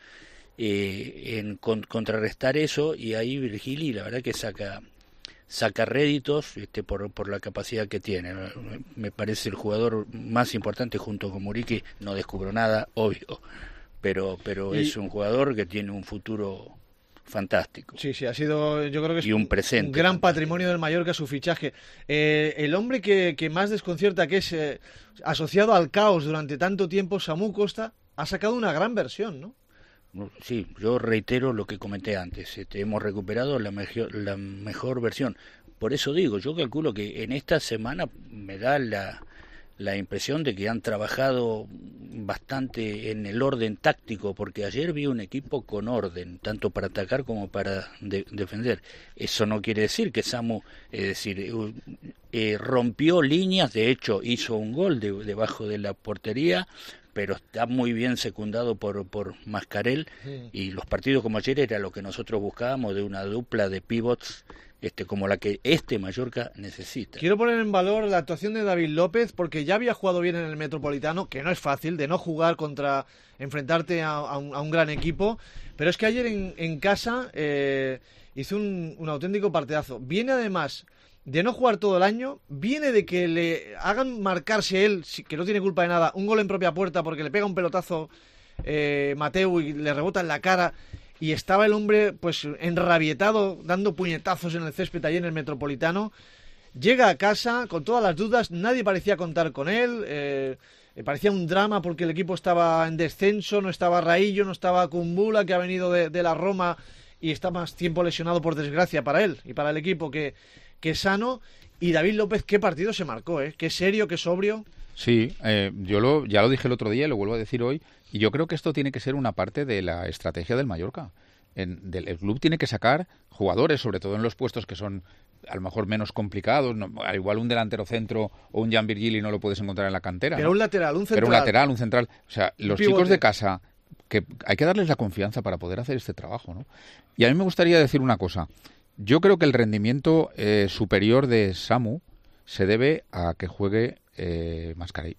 en contrarrestar eso, y ahí Virgili la verdad que saca réditos por la capacidad que tiene. Me parece el jugador más importante junto con Muriqui. No descubro nada, obvio, pero es un jugador que tiene un futuro fantástico. Sí, ha sido, yo creo que es un presente un gran patrimonio del Mallorca su fichaje. El hombre que más desconcierta, que es asociado al caos durante tanto tiempo, Samu Costa, ha sacado una gran versión, ¿no? Sí, yo reitero lo que comenté antes. Hemos recuperado la mejor versión. Por eso digo, yo calculo que en esta semana me da la impresión de que han trabajado bastante en el orden táctico, porque ayer vi un equipo con orden, tanto para atacar como para defender. Eso no quiere decir que Samu, rompió líneas, de hecho hizo un gol debajo de la portería, pero está muy bien secundado por Mascarell, y los partidos como ayer era lo que nosotros buscábamos, de una dupla de pivots como la que Mallorca necesita. Quiero poner en valor la actuación de David López, porque ya había jugado bien en el Metropolitano, que no es fácil, de no jugar enfrentarte a un gran equipo, pero es que ayer en casa hizo un auténtico partidazo. Viene además de no jugar todo el año, viene de que le hagan marcarse él, que no tiene culpa de nada, un gol en propia puerta porque le pega un pelotazo Mateu y le rebota en la cara, y estaba el hombre pues enrabietado, dando puñetazos en el césped allí en el Metropolitano. Llega a casa con todas las dudas, nadie parecía contar con él, parecía un drama porque el equipo estaba en descenso, no estaba Raillo, no estaba Kumbula, que ha venido de la Roma y está más tiempo lesionado, por desgracia, para él y para el equipo que sano. Y David López, qué partido se marcó, qué serio, qué sobrio. Sí, yo ya lo dije el otro día y lo vuelvo a decir hoy, y yo creo que esto tiene que ser una parte de la estrategia del Mallorca. El club tiene que sacar jugadores, sobre todo en los puestos que son a lo mejor menos complicados. Al igual un delantero centro o un Jan Virgili no lo puedes encontrar en la cantera. Pero un lateral, un central. Pero un lateral, un central. O sea, los chicos de casa, que hay que darles la confianza para poder hacer este trabajo, ¿no? Y a mí me gustaría decir una cosa. Yo creo que el rendimiento superior de Samu se debe a que juegue Mascarell.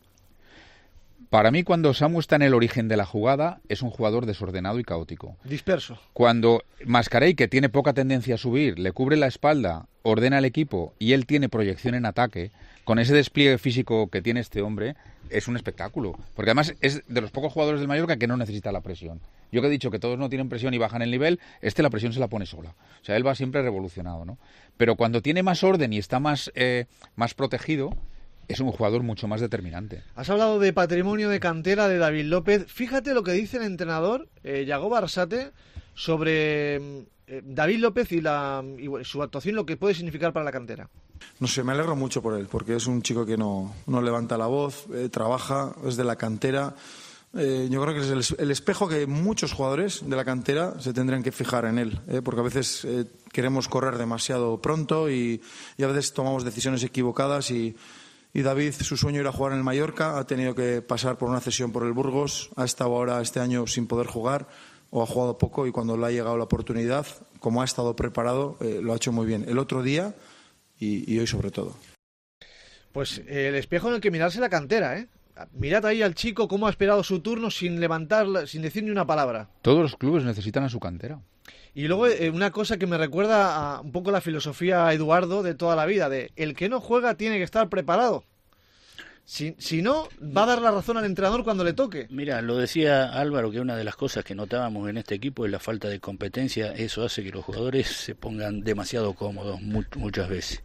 Para mí, cuando Samu está en el origen de la jugada, es un jugador desordenado y caótico. Disperso. Cuando Mascarell, que tiene poca tendencia a subir, le cubre la espalda, ordena al equipo y él tiene proyección en ataque, con ese despliegue físico que tiene este hombre, es un espectáculo. Porque además es de los pocos jugadores del Mallorca que no necesita la presión. Yo que he dicho que todos no tienen presión y bajan el nivel, la presión se la pone sola. O sea, él va siempre revolucionado, ¿no? Pero cuando tiene más orden y está más protegido, es un jugador mucho más determinante. Has hablado de patrimonio de cantera de David López. Fíjate lo que dice el entrenador, Yagoba Arsate, sobre David López y su actuación, lo que puede significar para la cantera. No sé, me alegro mucho por él, porque es un chico que no levanta la voz, trabaja, es de la cantera. Yo creo que es el espejo que muchos jugadores de la cantera se tendrían que fijar en él, porque a veces queremos correr demasiado pronto y a veces tomamos decisiones equivocadas y David, su sueño era jugar en el Mallorca, ha tenido que pasar por una cesión por el Burgos, ha estado ahora este año sin poder jugar o ha jugado poco, y cuando le ha llegado la oportunidad, como ha estado preparado, lo ha hecho muy bien el otro día y hoy sobre todo. Pues el espejo en el que mirarse la cantera, ¿eh? Mirad ahí al chico cómo ha esperado su turno sin levantarla, sin decir ni una palabra. Todos los clubes necesitan a su cantera. Y luego una cosa que me recuerda a un poco la filosofía Eduardo de toda la vida, de el que no juega tiene que estar preparado. Si no, va a dar la razón al entrenador cuando le toque. Mira, lo decía Álvaro, que una de las cosas que notábamos en este equipo es la falta de competencia. Eso hace que los jugadores se pongan demasiado cómodos muchas veces.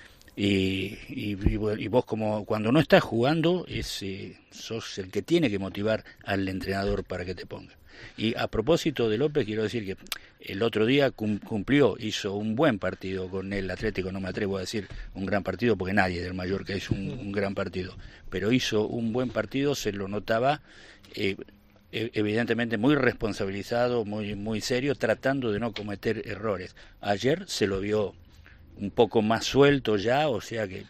Y vos, como cuando no estás jugando, sos el que tiene que motivar al entrenador para que te ponga. Y a propósito de López, quiero decir que el otro día cumplió, hizo un buen partido con el Atlético. No me atrevo a decir un gran partido porque nadie del Mallorca hizo un gran partido, pero hizo un buen partido, se lo notaba evidentemente muy responsabilizado, muy serio, tratando de no cometer errores. Ayer se lo vio un poco más suelto ya, o sea que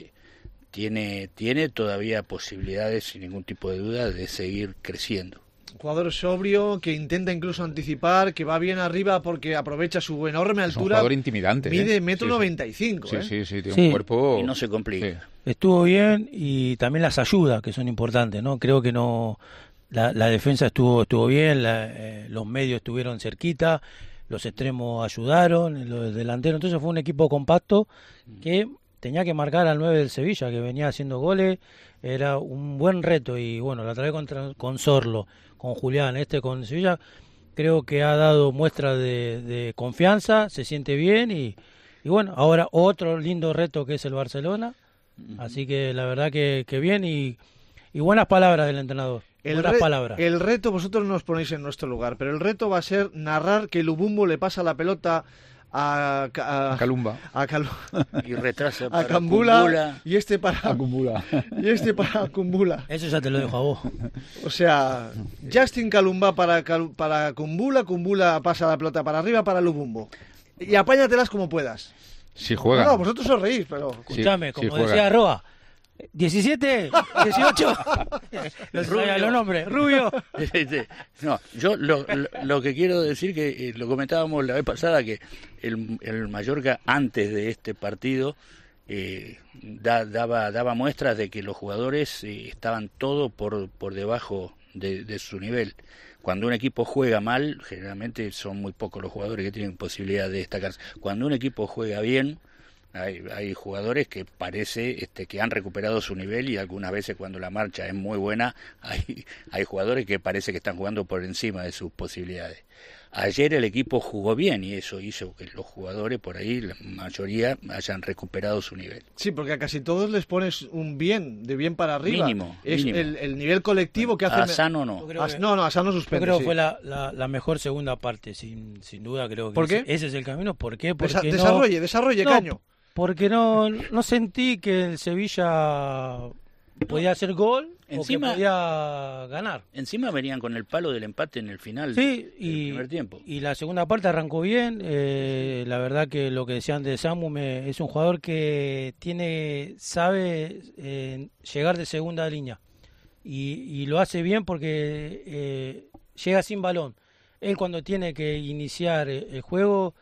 tiene todavía posibilidades, sin ningún tipo de duda, de seguir creciendo. Jugador sobrio, que intenta incluso anticipar, que va bien arriba porque aprovecha su enorme altura. Es un jugador intimidante. Mide 1,95 m. Sí, tiene un cuerpo... Y no se complica. Sí. Estuvo bien, y también las ayudas, que son importantes, ¿no? Creo que la defensa estuvo bien, los medios estuvieron cerquita, los extremos ayudaron, los delanteros. Entonces fue un equipo compacto que tenía que marcar al 9 del Sevilla, que venía haciendo goles. Era un buen reto, y bueno, la otra vez con Sorlo, con Julián, con Sevilla, creo que ha dado muestra de confianza, se siente bien, y bueno, ahora otro lindo reto que es el Barcelona, así que la verdad que bien, y buenas palabras del entrenador. El reto, vosotros no os ponéis en nuestro lugar, pero el reto va a ser narrar que Lubumbo le pasa la pelota a Kalumba, y retrasa a Kumbula, y para Kumbula, para Kumbula. Eso ya te lo dejo a vos. O sea, Justin Kalumba para Kumbula pasa la pelota para arriba para Lubumbo, y apáñatelas como puedas. Si juega. No, vosotros os reís, pero escúchame, como decía Roa, 17, 18. No sabía los nombres. Rubio. No, yo lo que quiero decir, que lo comentábamos la vez pasada, que el Mallorca antes de este partido daba muestras de que los jugadores estaban todos por debajo de su nivel. Cuando un equipo juega mal, generalmente son muy pocos los jugadores que tienen posibilidad de destacarse. Cuando un equipo juega bien, hay jugadores que parece que han recuperado su nivel, y algunas veces cuando la marcha es muy buena, hay jugadores que parece que están jugando por encima de sus posibilidades. Ayer el equipo jugó bien y eso hizo que los jugadores por ahí, la mayoría, hayan recuperado su nivel. Sí, porque a casi todos les pones un bien, de bien para arriba. Mínimo. El nivel colectivo que hace... A Sano no. A Sano suspende. Yo creo que fue la mejor segunda parte, sin duda. Creo que ¿Por qué? Ese es el camino. ¿Por qué? Porque desarrolle, Caño. Porque no sentí que el Sevilla podía hacer gol o que podía ganar. Encima venían con el palo del empate en el final del primer tiempo. Y la segunda parte arrancó bien. La verdad que lo que decían de Samu, es un jugador que sabe llegar de segunda línea. Y lo hace bien porque llega sin balón. Él cuando tiene que iniciar el juego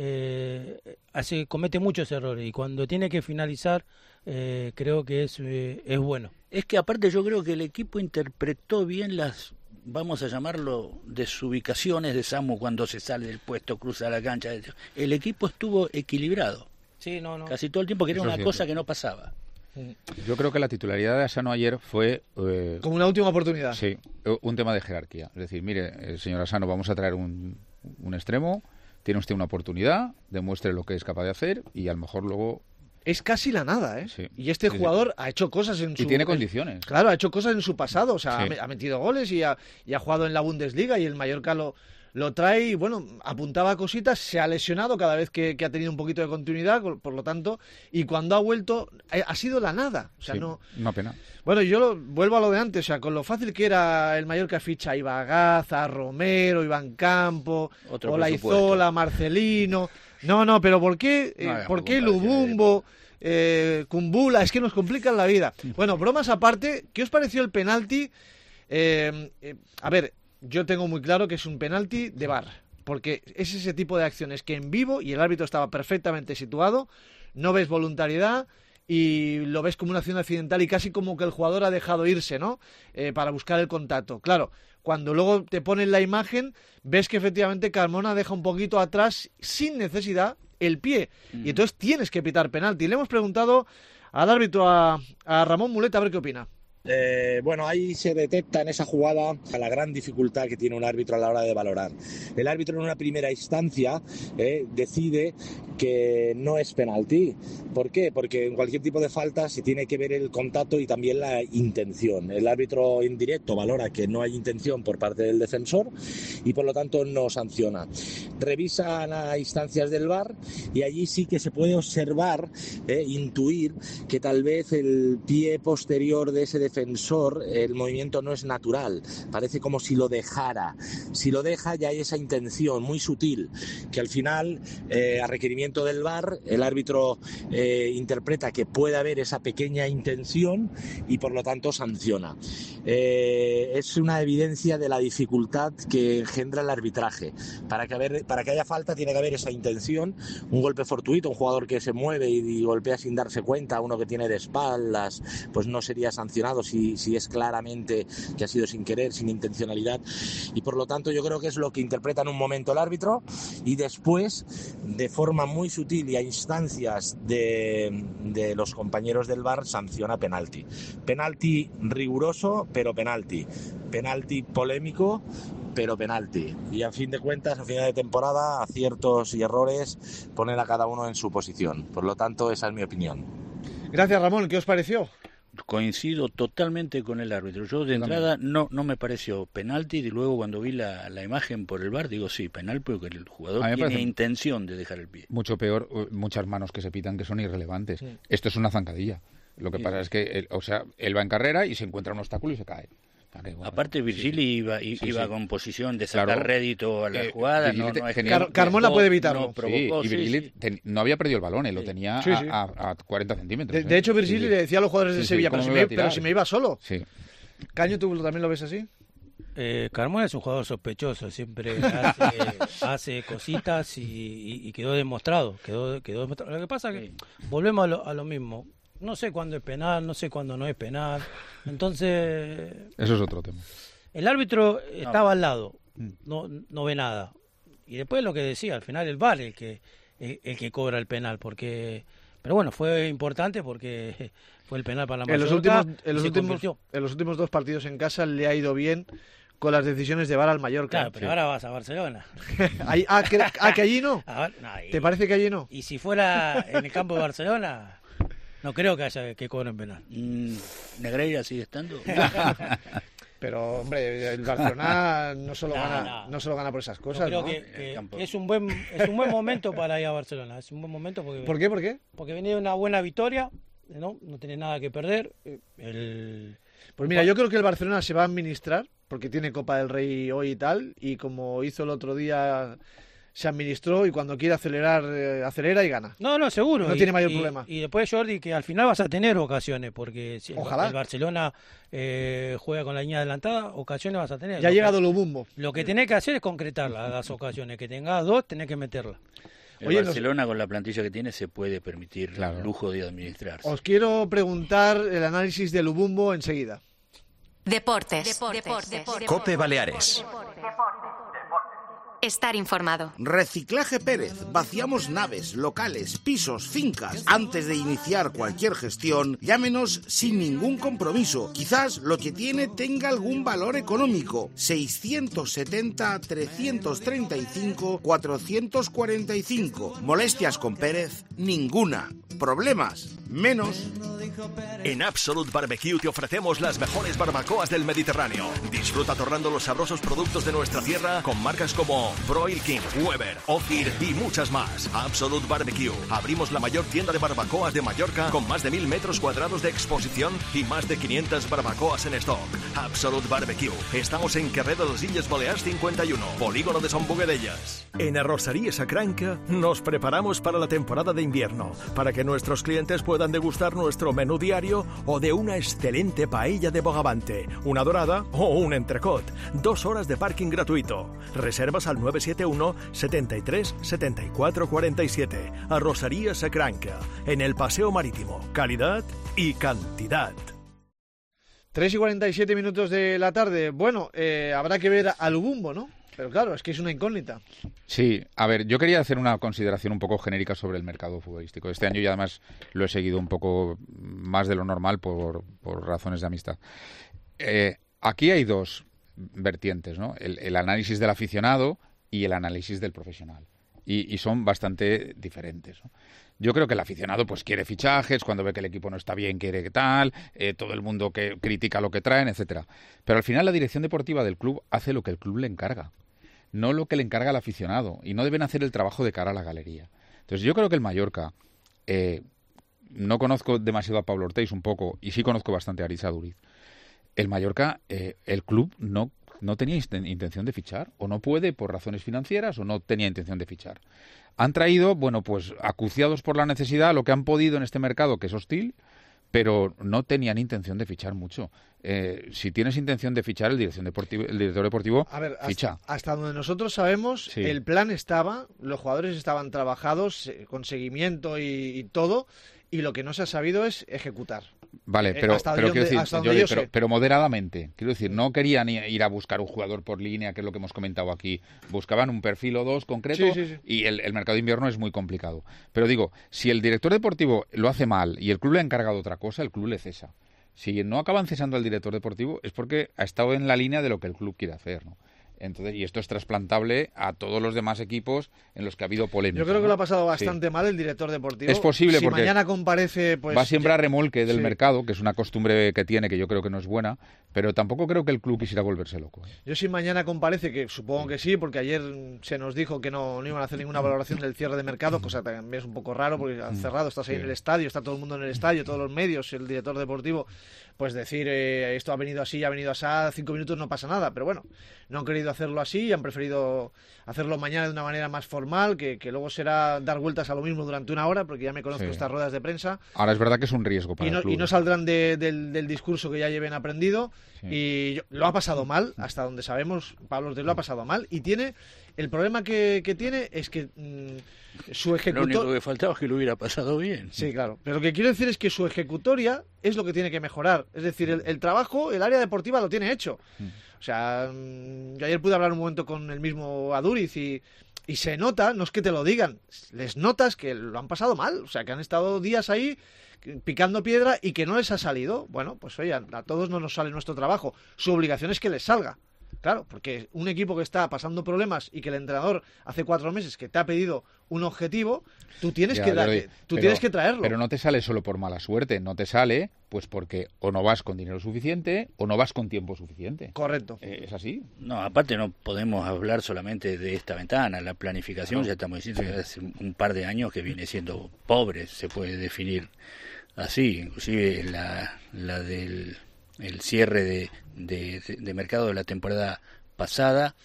comete muchos errores, y cuando tiene que finalizar creo que es bueno. Es que aparte yo creo que el equipo interpretó bien las, vamos a llamarlo, desubicaciones de Samu cuando se sale del puesto, cruza la cancha. El equipo estuvo equilibrado. Sí, no. Casi todo el tiempo, que era una cosa que no pasaba. Yo creo que la titularidad de Asano ayer fue... como una última oportunidad. Sí, un tema de jerarquía. Es decir, mire, señor Asano, vamos a traer un extremo, tiene usted una oportunidad, demuestre lo que es capaz de hacer, y a lo mejor luego... Es casi la nada, ¿eh? Sí. Y este jugador ha hecho cosas en su... Y tiene condiciones. Claro, ha hecho cosas en su pasado. O sea, sí. ha metido goles y ha jugado en la Bundesliga, y el Mallorca lo trae y, bueno, apuntaba cositas. Se ha lesionado cada vez que ha tenido un poquito de continuidad, por lo tanto, y cuando ha vuelto ha sido la nada. O sea, sí, no... Una pena. Bueno, yo vuelvo a lo de antes. O sea, con lo fácil que era el Mallorca, ficha a Ibagaza, a Romero, Iván Campo, Olaizola, Marcelino... No, pero ¿por qué Lubumbo, Kumbula? Es que nos complican la vida. Bueno, bromas aparte, ¿qué os pareció el penalti? A ver, yo tengo muy claro que es un penalti de VAR, porque es ese tipo de acciones que en vivo, y el árbitro estaba perfectamente situado, no ves voluntariedad y lo ves como una acción accidental y casi como que el jugador ha dejado irse, ¿no? Para buscar el contacto. Claro, cuando luego te ponen la imagen, ves que efectivamente Carmona deja un poquito atrás, sin necesidad, el pie. Y entonces tienes que pitar penalti. Le hemos preguntado al árbitro, a Ramón Muleta, a ver qué opina. Bueno, ahí se detecta en esa jugada la gran dificultad que tiene un árbitro a la hora de valorar. El árbitro en una primera instancia decide que no es penalti. ¿Por qué? Porque en cualquier tipo de falta se tiene que ver el contacto y también la intención. El árbitro en directo valora que no hay intención por parte del defensor y por lo tanto no sanciona. Revisa las instancias del VAR y allí sí que se puede observar, intuir que tal vez el pie posterior de ese defensor, el movimiento no es natural, parece como si lo dejara. Si lo deja, ya hay esa intención muy sutil que al final, a requerimiento del VAR, el árbitro interpreta que puede haber esa pequeña intención y por lo tanto sanciona. Es una evidencia de la dificultad que engendra el arbitraje. Para que haya falta tiene que haber esa intención, un golpe fortuito, un jugador que se mueve y golpea sin darse cuenta, uno que tiene de espaldas, pues no sería sancionado si es claramente que ha sido sin querer, sin intencionalidad, y por lo tanto yo creo que es lo que interpreta en un momento el árbitro y después, de forma muy sutil y a instancias de los compañeros del VAR, sanciona penalti. Penalti riguroso, pero penalti. Penalti polémico, pero penalti. Y a fin de cuentas, a final de temporada, aciertos y errores ponen a cada uno en su posición. Por lo tanto, esa es mi opinión. Gracias, Ramón. ¿Qué os pareció? Coincido totalmente con el árbitro. Yo de entrada no me pareció penalti, y luego cuando vi la imagen por el VAR digo sí, penal, porque el jugador tiene intención de dejar el pie. Mucho peor, muchas manos que se pitan que son irrelevantes. Sí. Esto es una zancadilla. Lo que pasa es que él va en carrera y se encuentra un obstáculo y se cae. Aparte Virgili iba con posición de sacar rédito a la jugada. Carmona puede evitarlo. Y Virgili no había perdido el balón, él lo tenía a 40 centímetros. De hecho, Virgili le decía a los jugadores de Sevilla, pero si me iba solo. Sí. Caño, ¿tú también lo ves así? Carmona es un jugador sospechoso, siempre hace cositas y quedó demostrado. Lo que pasa es que volvemos a lo mismo. No sé cuándo es penal, no sé cuándo no es penal. Entonces... Eso es otro tema. El árbitro estaba al lado, no ve nada. Y después lo que decía, al final el VAR el que cobra el penal, porque... Pero bueno, fue importante porque fue el penal para la Mallorca. En los últimos 2 partidos en casa le ha ido bien con las decisiones de VAR al Mallorca. Claro, pero ahora vas a Barcelona. ¿Que allí no? ¿Te parece que allí no? Y si fuera en el campo de Barcelona... No creo que haya que cobren penal. Negreira sigue estando. Pero, hombre, el Barcelona no solo gana por esas cosas. Yo creo que es un buen momento para ir a Barcelona. Es un buen momento porque... ¿Por qué? Porque venía de una buena victoria, no tiene nada que perder. Pues mira, yo creo que el Barcelona se va a administrar, porque tiene Copa del Rey hoy y tal, y como hizo el otro día... Se administró y cuando quiere acelerar, acelera y gana. No, seguro. No tiene mayor problema. Y después, Jordi, que al final vas a tener ocasiones, porque si Ojalá. el Barcelona juega con la línea adelantada, ocasiones vas a tener. Ya ha llegado Lubumbo. Lo que tenés que hacer es concretar las ocasiones. Que tengas 2, tenés que meterlas. Barcelona, con la plantilla que tiene, se puede permitir el lujo de administrarse. Os quiero preguntar el análisis de Lubumbo enseguida. Deportes. COPE Baleares. Estar informado. Reciclaje Pérez. Vaciamos naves, locales, pisos, fincas. Antes de iniciar cualquier gestión, llámenos sin ningún compromiso. Quizás lo que tiene tenga algún valor económico. 670-335-445. Molestias con Pérez, ninguna. Problemas, menos. En Absolute Barbecue te ofrecemos las mejores barbacoas del Mediterráneo. Disfruta torrando los sabrosos productos de nuestra tierra con marcas como Broil King, Weber, Ophir y muchas más. Absolute Barbecue. Abrimos la mayor tienda de barbacoas de Mallorca con más de 1000 metros cuadrados de exposición y más de 500 barbacoas en stock. Absolute Barbecue. Estamos en Carrer de les Illes Balears 51, Polígono de Sant Bogadellas. En Arrocería Sacranca nos preparamos para la temporada de invierno, para que nuestros clientes puedan degustar nuestro menú diario o de una excelente paella de bogavante, una dorada o un entrecot. 2 horas de parking gratuito. Reservas al 971 73 74 47. Arrocería Sacranca, en el Paseo Marítimo. Calidad y cantidad. 3:47 de la tarde. Bueno, habrá que ver a Lubumbo, ¿no? Pero claro, es que es una incógnita. Sí, a ver, yo quería hacer una consideración un poco genérica sobre el mercado futbolístico. Este año y además lo he seguido un poco más de lo normal por razones de amistad. Aquí hay 2 vertientes, ¿no? El análisis del aficionado y el análisis del profesional. Y son bastante diferentes, ¿no? Yo creo que el aficionado pues quiere fichajes, cuando ve que el equipo no está bien quiere que tal, todo el mundo que critica lo que traen, etcétera. Pero al final la dirección deportiva del club hace lo que el club le encarga, no lo que le encarga al aficionado, y no deben hacer el trabajo de cara a la galería. Entonces yo creo que el Mallorca, no conozco demasiado a Pablo Ortiz un poco, y sí conozco bastante a Arisa Duriz. El Mallorca, el club no tenía intención de fichar, o no puede por razones financieras, o no tenía intención de fichar. Han traído, bueno, pues acuciados por la necesidad, lo que han podido en este mercado, que es hostil, pero no tenían intención de fichar mucho. Si tienes intención de fichar, el director deportivo ficha. Hasta donde nosotros sabemos, sí. El plan estaba, los jugadores estaban trabajados, con seguimiento y todo, y lo que no se ha sabido es ejecutar. Vale, pero quiero decir, pero moderadamente. Quiero decir, no querían ir a buscar un jugador por línea, que es lo que hemos comentado aquí. Buscaban un perfil o 2 concreto, sí. Y el mercado de invierno es muy complicado. Pero digo, si el director deportivo lo hace mal y el club le ha encargado otra cosa, el club le cesa. Si no acaban cesando al director deportivo es porque ha estado en la línea de lo que el club quiere hacer, ¿no? Entonces, y esto es trasplantable a todos los demás equipos en los que ha habido polémica. Yo creo que lo ha pasado bastante mal el director deportivo. Es posible, si porque mañana comparece, pues va siempre a remolque del mercado, que es una costumbre que tiene, que yo creo que no es buena, pero tampoco creo que el club quisiera volverse loco. Yo si mañana comparece, que supongo que sí, porque ayer se nos dijo que no iban a hacer ninguna valoración del cierre de mercado, cosa que también es un poco raro, porque han cerrado, estás ahí en el estadio, está todo el mundo en el estadio, todos los medios, el director deportivo, pues decir esto ha venido así, ha venido así, 5 minutos no pasa nada, pero bueno, no han querido hacerlo así, han preferido hacerlo mañana de una manera más formal, que luego será dar vueltas a lo mismo durante una hora, porque ya me conozco estas ruedas de prensa. Ahora es verdad que es un riesgo para el club. Y no saldrán del discurso que ya lleven aprendido, y lo ha pasado mal, hasta donde sabemos, Pablo Ortiz lo ha pasado mal, y tiene... El problema que tiene es que su ejecutor... Lo único que faltaba es que lo hubiera pasado bien. Sí, claro. Pero lo que quiero decir es que su ejecutoria es lo que tiene que mejorar. Es decir, el trabajo, el área deportiva lo tiene hecho. O sea, yo ayer pude hablar un momento con el mismo Aduriz y se nota, no es que te lo digan, les notas que lo han pasado mal. O sea, que han estado días ahí picando piedra y que no les ha salido. Bueno, pues oye, a todos no nos sale nuestro trabajo. Su obligación es que les salga. Claro, porque un equipo que está pasando problemas y que el entrenador hace 4 meses que te ha pedido un objetivo, tú tienes tienes que traerlo. Pero no te sale solo por mala suerte, no te sale pues porque o no vas con dinero suficiente o no vas con tiempo suficiente. Correcto. ¿Es así? No, aparte no podemos hablar solamente de esta ventana. La planificación, ya estamos diciendo que hace un par de años que viene siendo pobre, se puede definir así. Inclusive la del el cierre de mercado de la temporada pasada,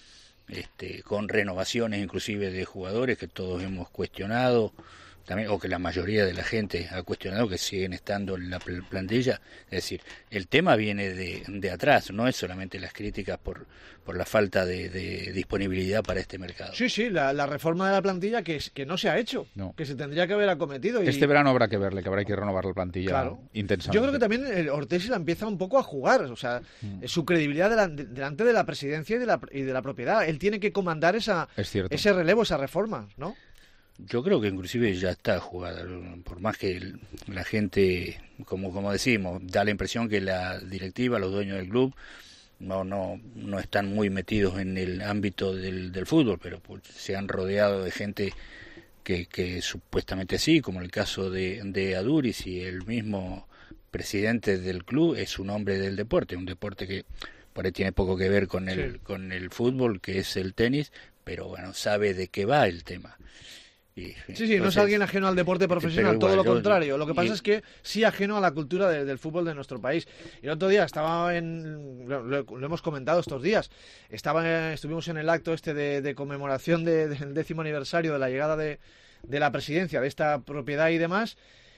con renovaciones inclusive de jugadores que todos hemos cuestionado también, o que la mayoría de la gente ha cuestionado, que siguen estando en la plantilla. Es decir, el tema viene de atrás, no es solamente las críticas por la falta de disponibilidad para este mercado. Sí, la reforma de la plantilla que no se ha hecho, que se tendría que haber acometido. Este verano habrá que verle, que habrá que renovar la plantilla intensamente. Yo creo que también el Ortesi la empieza un poco a jugar, o sea, su credibilidad delante de la presidencia y de la propiedad. Él tiene que comandar ese relevo, esa reforma, ¿no? Yo creo que inclusive ya está jugada, por más que la gente, como decimos, da la impresión que la directiva, los dueños del club, no están muy metidos en el ámbito del fútbol, pero pues, se han rodeado de gente que supuestamente sí, como el caso de Aduriz, y el mismo presidente del club es un hombre del deporte, un deporte que por ahí tiene poco que ver con el fútbol, que es el tenis, pero bueno, sabe de qué va el tema. Sí, entonces, no es alguien ajeno al deporte profesional, igual, todo lo contrario. Lo que pasa es que sí ajeno a la cultura del fútbol de nuestro país. Y el otro día lo hemos comentado estos días, estuvimos en el acto de conmemoración del 10º aniversario de la llegada de la presidencia de esta propiedad y demás.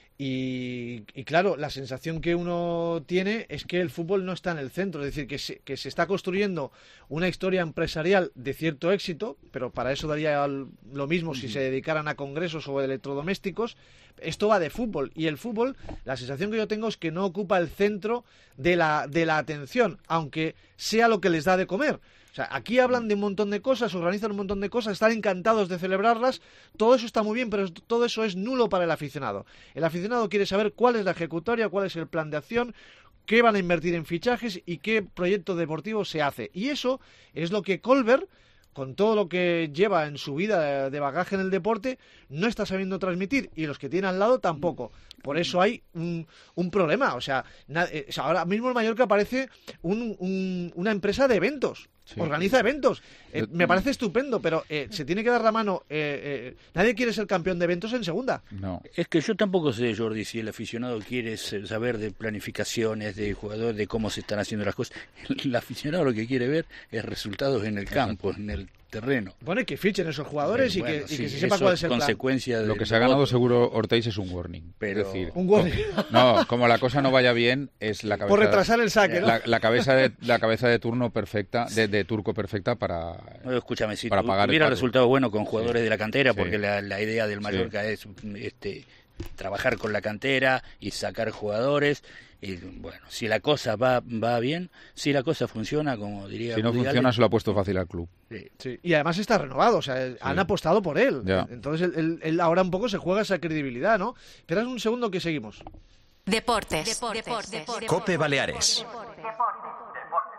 Y claro, la sensación que uno tiene es que el fútbol no está en el centro, es decir, que se está construyendo una historia empresarial de cierto éxito, pero para eso daría lo mismo si se dedicaran a congresos o electrodomésticos. Esto va de fútbol, y el fútbol, la sensación que yo tengo es que no ocupa el centro de la atención, aunque sea lo que les da de comer. O sea, aquí hablan de un montón de cosas, organizan un montón de cosas, están encantados de celebrarlas, todo eso está muy bien, pero todo eso es nulo para el aficionado. El aficionado quiere saber cuál es la ejecutoria, cuál es el plan de acción, qué van a invertir en fichajes y qué proyecto deportivo se hace. Y eso es lo que Colbert, con todo lo que lleva en su vida de bagaje en el deporte, no está sabiendo transmitir, y los que tiene al lado tampoco. Por eso hay un problema. O sea, ahora mismo el Mallorca parece una empresa de eventos. Organiza eventos. Me parece estupendo, pero se tiene que dar la mano. Nadie quiere ser campeón de eventos en segunda. No. Es que yo tampoco sé, Jordi, si el aficionado quiere saber de planificaciones, de jugadores, de cómo se están haciendo las cosas. El aficionado lo que quiere ver es resultados en el campo, en el terreno. Bueno, y que fichen esos jugadores y que se sepa cuál es el consecuencia plan. Lo que se ha ganado seguro Ortiz es un warning. Pero... Es decir, un warning. No, como la cosa no vaya bien, es la cabeza... Por retrasar el saque, ¿no? La cabeza de turno perfecta, de turco perfecta para... No, escúchame, si para pagar hubiera resultado bueno con jugadores de la cantera, porque la idea del Mallorca es trabajar con la cantera y sacar jugadores. Y bueno, si la cosa va bien, si la cosa funciona, como diría... Si no funciona, se lo ha puesto fácil al club. Sí. Y además está renovado, o sea, han apostado por él. Ya. Entonces él ahora un poco se juega esa credibilidad, ¿no? Esperad un segundo que seguimos. Deportes. COPE Baleares.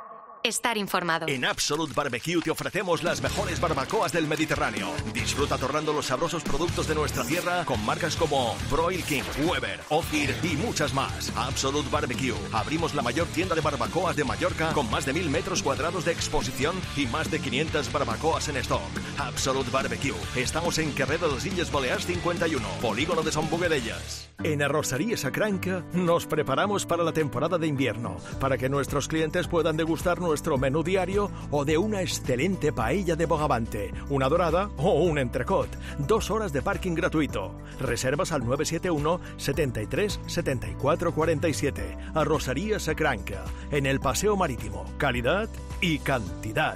estar informado. En Absolute Barbecue te ofrecemos las mejores barbacoas del Mediterráneo. Disfruta torrando los sabrosos productos de nuestra tierra con marcas como Broil King, Weber, Ophir y muchas más. Absolute Barbecue. Abrimos la mayor tienda de barbacoas de Mallorca con más de 1000 metros cuadrados de exposición y más de 500 barbacoas en stock. Absolute Barbecue. Estamos en Carrer de les Illes Balears 51, Polígono de Sant Bogadelles. En Arrocería Sacranca nos preparamos para la temporada de invierno, para que nuestros clientes puedan degustar nuestro menú diario o de una excelente paella de bogavante, una dorada o un entrecot. 2 horas de parking gratuito. Reservas al 971 73 74 47. Arrocería Sacranca, en el Paseo Marítimo. Calidad y cantidad.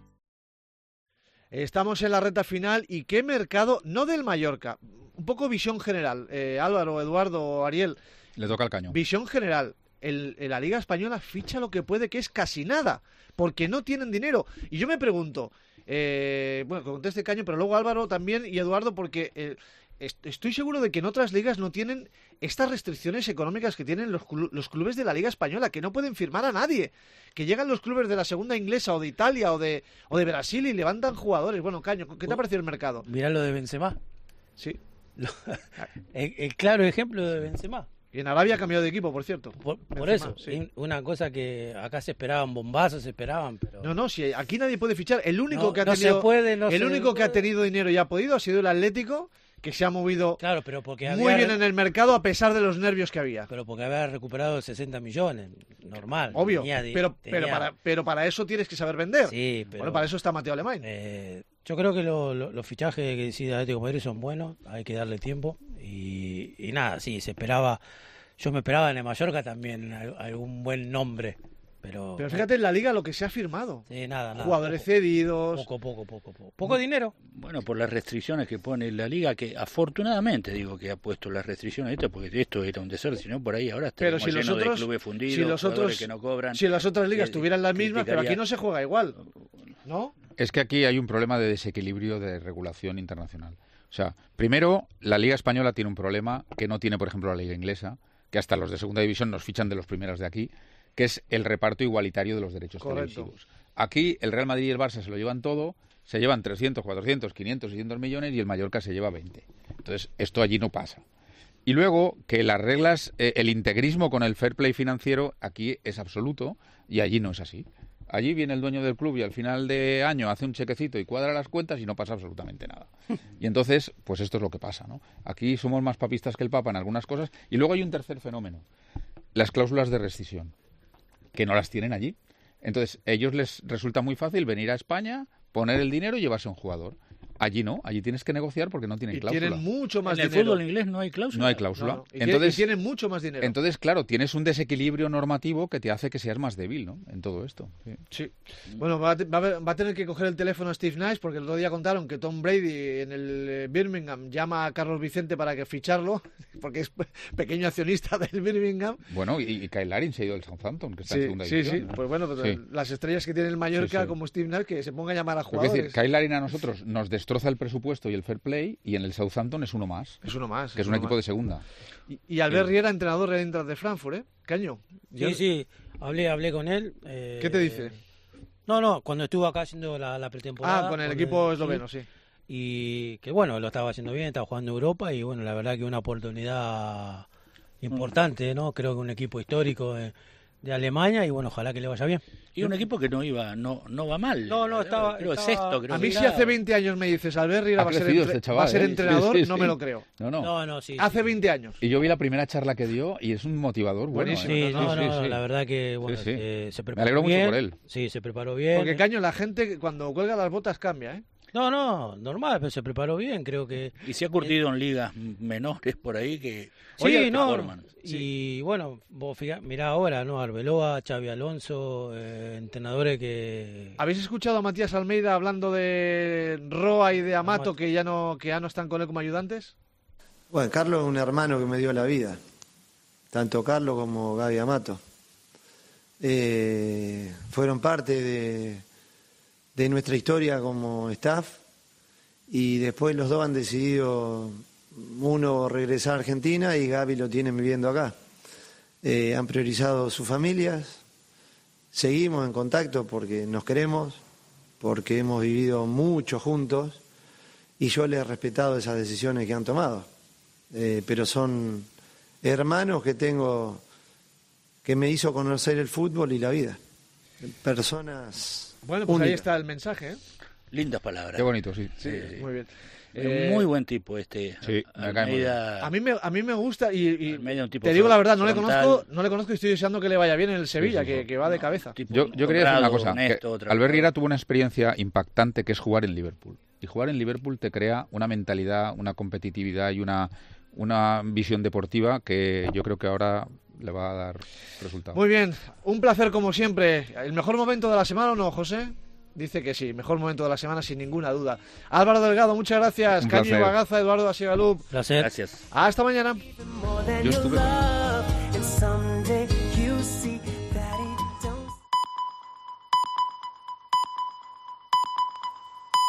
Estamos en la recta final y qué mercado, no del Mallorca, un poco visión general. Álvaro, Eduardo, Ariel. Le toca el cañón. Visión general. La Liga Española ficha lo que puede, que es casi nada, porque no tienen dinero. Y yo me pregunto, bueno, conteste Caño, pero luego Álvaro también y Eduardo, porque estoy seguro de que en otras ligas no tienen estas restricciones económicas que tienen los clubes de la Liga Española, que no pueden firmar a nadie, que llegan los clubes de la segunda inglesa o de Italia o de Brasil y levantan jugadores. Bueno, Caño, ¿qué te ha parecido el mercado? Mirá lo de Benzema. Sí. El claro ejemplo de Benzema. Y en Arabia ha cambiado de equipo, por cierto. Por eso, sí. Una cosa que acá se esperaban bombazos, pero... No, si aquí nadie puede fichar. El único que ha tenido dinero y ha podido ha sido el Atlético, que se ha movido muy bien en el mercado a pesar de los nervios que había. Pero porque había recuperado 60 millones, normal. Obvio, pero para eso tienes que saber vender. Sí, pero... Bueno, para eso está Mateo Alemán. Yo creo que los fichajes que decide Atlético de Madrid son buenos, hay que darle tiempo. Y nada, sí, yo me esperaba en el Mallorca también algún buen nombre. Pero fíjate en la Liga lo que se ha firmado. Sí, nada. Jugadores cedidos. Poco dinero. Bueno, por las restricciones que pone la Liga, que afortunadamente digo que ha puesto las restricciones porque esto era un desastre, si no por ahí ahora está lleno de clubes fundidos, jugadores que no cobran. Si las otras ligas tuvieran las mismas, pero aquí no se juega igual, ¿no? Es que aquí hay un problema de desequilibrio de regulación internacional. O sea, primero, la Liga Española tiene un problema que no tiene, por ejemplo, la Liga Inglesa, que hasta los de segunda división nos fichan de los primeros de aquí, que es el reparto igualitario de los derechos televisivos. Aquí el Real Madrid y el Barça se lo llevan todo, se llevan 300, 400, 500, 600 millones y el Mallorca se lleva 20. Entonces, esto allí no pasa. Y luego, que las reglas, el integrismo con el fair play financiero aquí es absoluto y allí no es así. Allí viene el dueño del club y al final de año hace un chequecito y cuadra las cuentas y no pasa absolutamente nada. Y entonces, pues esto es lo que pasa, ¿no? Aquí somos más papistas que el Papa en algunas cosas. Y luego hay un tercer fenómeno, las cláusulas de rescisión, que no las tienen allí. Entonces, a ellos les resulta muy fácil venir a España, poner el dinero y llevarse a un jugador. Allí no, allí tienes que negociar porque no tienen cláusula. Tienen mucho más dinero. En el fútbol inglés no hay cláusula. No hay cláusula. No. Entonces, tienen mucho más dinero. Entonces, claro, tienes un desequilibrio normativo que te hace que seas más débil, ¿no? En todo esto. Sí. Bueno, va a tener que coger el teléfono a Steve Nash porque el otro día contaron que Tom Brady en el Birmingham llama a Carlos Vicente para que ficharlo porque es pequeño accionista del Birmingham. Bueno, y Kyle Larin se ha ido del Southampton, que está en segunda división. Sí. Pues bueno, las estrellas que tiene el Mallorca como Steve Nash, que se ponga a llamar a jugadores. Es decir, Kyle Larin a nosotros nos destroza el presupuesto y el fair play, y en el Southampton es uno más. Es uno más. Que es un equipo de segunda. Y Albert Riera, entrenador del Eintracht de Frankfurt, ¿eh? Caño. Sí, hablé con él. ¿Qué te dice? No, cuando estuvo acá haciendo la pretemporada. Con el equipo esloveno, sí. Y que bueno, lo estaba haciendo bien, estaba jugando en Europa y bueno, la verdad que una oportunidad importante, ¿no? Creo que un equipo histórico de Alemania y bueno, ojalá que le vaya bien. Y un equipo que no va mal. No, estaba sexto, creo. A mí si hace 20 años me dices Albert Riera va a ser entrenador, sí. No me lo creo. No, sí. Hace 20 años. Y yo vi la primera charla que dio y es un motivador buenísimo. Sí. La verdad que bueno, se preparó bien. Me alegro mucho por él. Sí, se preparó bien. Porque Caño, la gente cuando cuelga las botas cambia, ¿eh? No, normal, pero se preparó bien, creo que... Y se ha curtido en ligas menores por ahí que... Y bueno, vos mirá ahora, ¿no? Arbeloa, Xavi Alonso, entrenadores que... ¿Habéis escuchado a Matías Almeida hablando de Roa y de Amato que ya no están con él como ayudantes? Bueno, Carlos es un hermano que me dio la vida, tanto Carlos como Gaby Amato. Fueron parte de nuestra historia como staff y después los dos han decidido, uno regresar a Argentina y Gaby lo tienen viviendo acá. Han priorizado sus familias, seguimos en contacto porque nos queremos, porque hemos vivido mucho juntos y yo les he respetado esas decisiones que han tomado. Pero son hermanos que tengo, que me hizo conocer el fútbol y la vida. Personas Bueno, pues únicas. ahí está el mensaje, ¿eh? Lindas palabras. Qué bonito, sí. Sí, muy bien. Muy buen tipo este. Sí, me cae muy bien. A mí me gusta y un tipo te digo la verdad, no le frontal. conozco y estoy deseando que le vaya bien en el Sevilla, Sí, sí, sí. que va de cabeza. Yo quería decir una cosa, honesto, que Albert Riera tuvo una experiencia impactante que es jugar en Liverpool. Y jugar en Liverpool te crea una mentalidad, una competitividad y una visión deportiva que yo creo que ahora le va a dar resultados. Muy bien, un placer como siempre. ¿El mejor momento de la semana o no, José? Dice que sí, mejor momento de la semana sin ninguna duda. Álvaro Delgado, muchas gracias. Un Caño placer. Bagaza, Eduardo Asigalup. Placer. Gracias. Hasta mañana. Yo estuve con...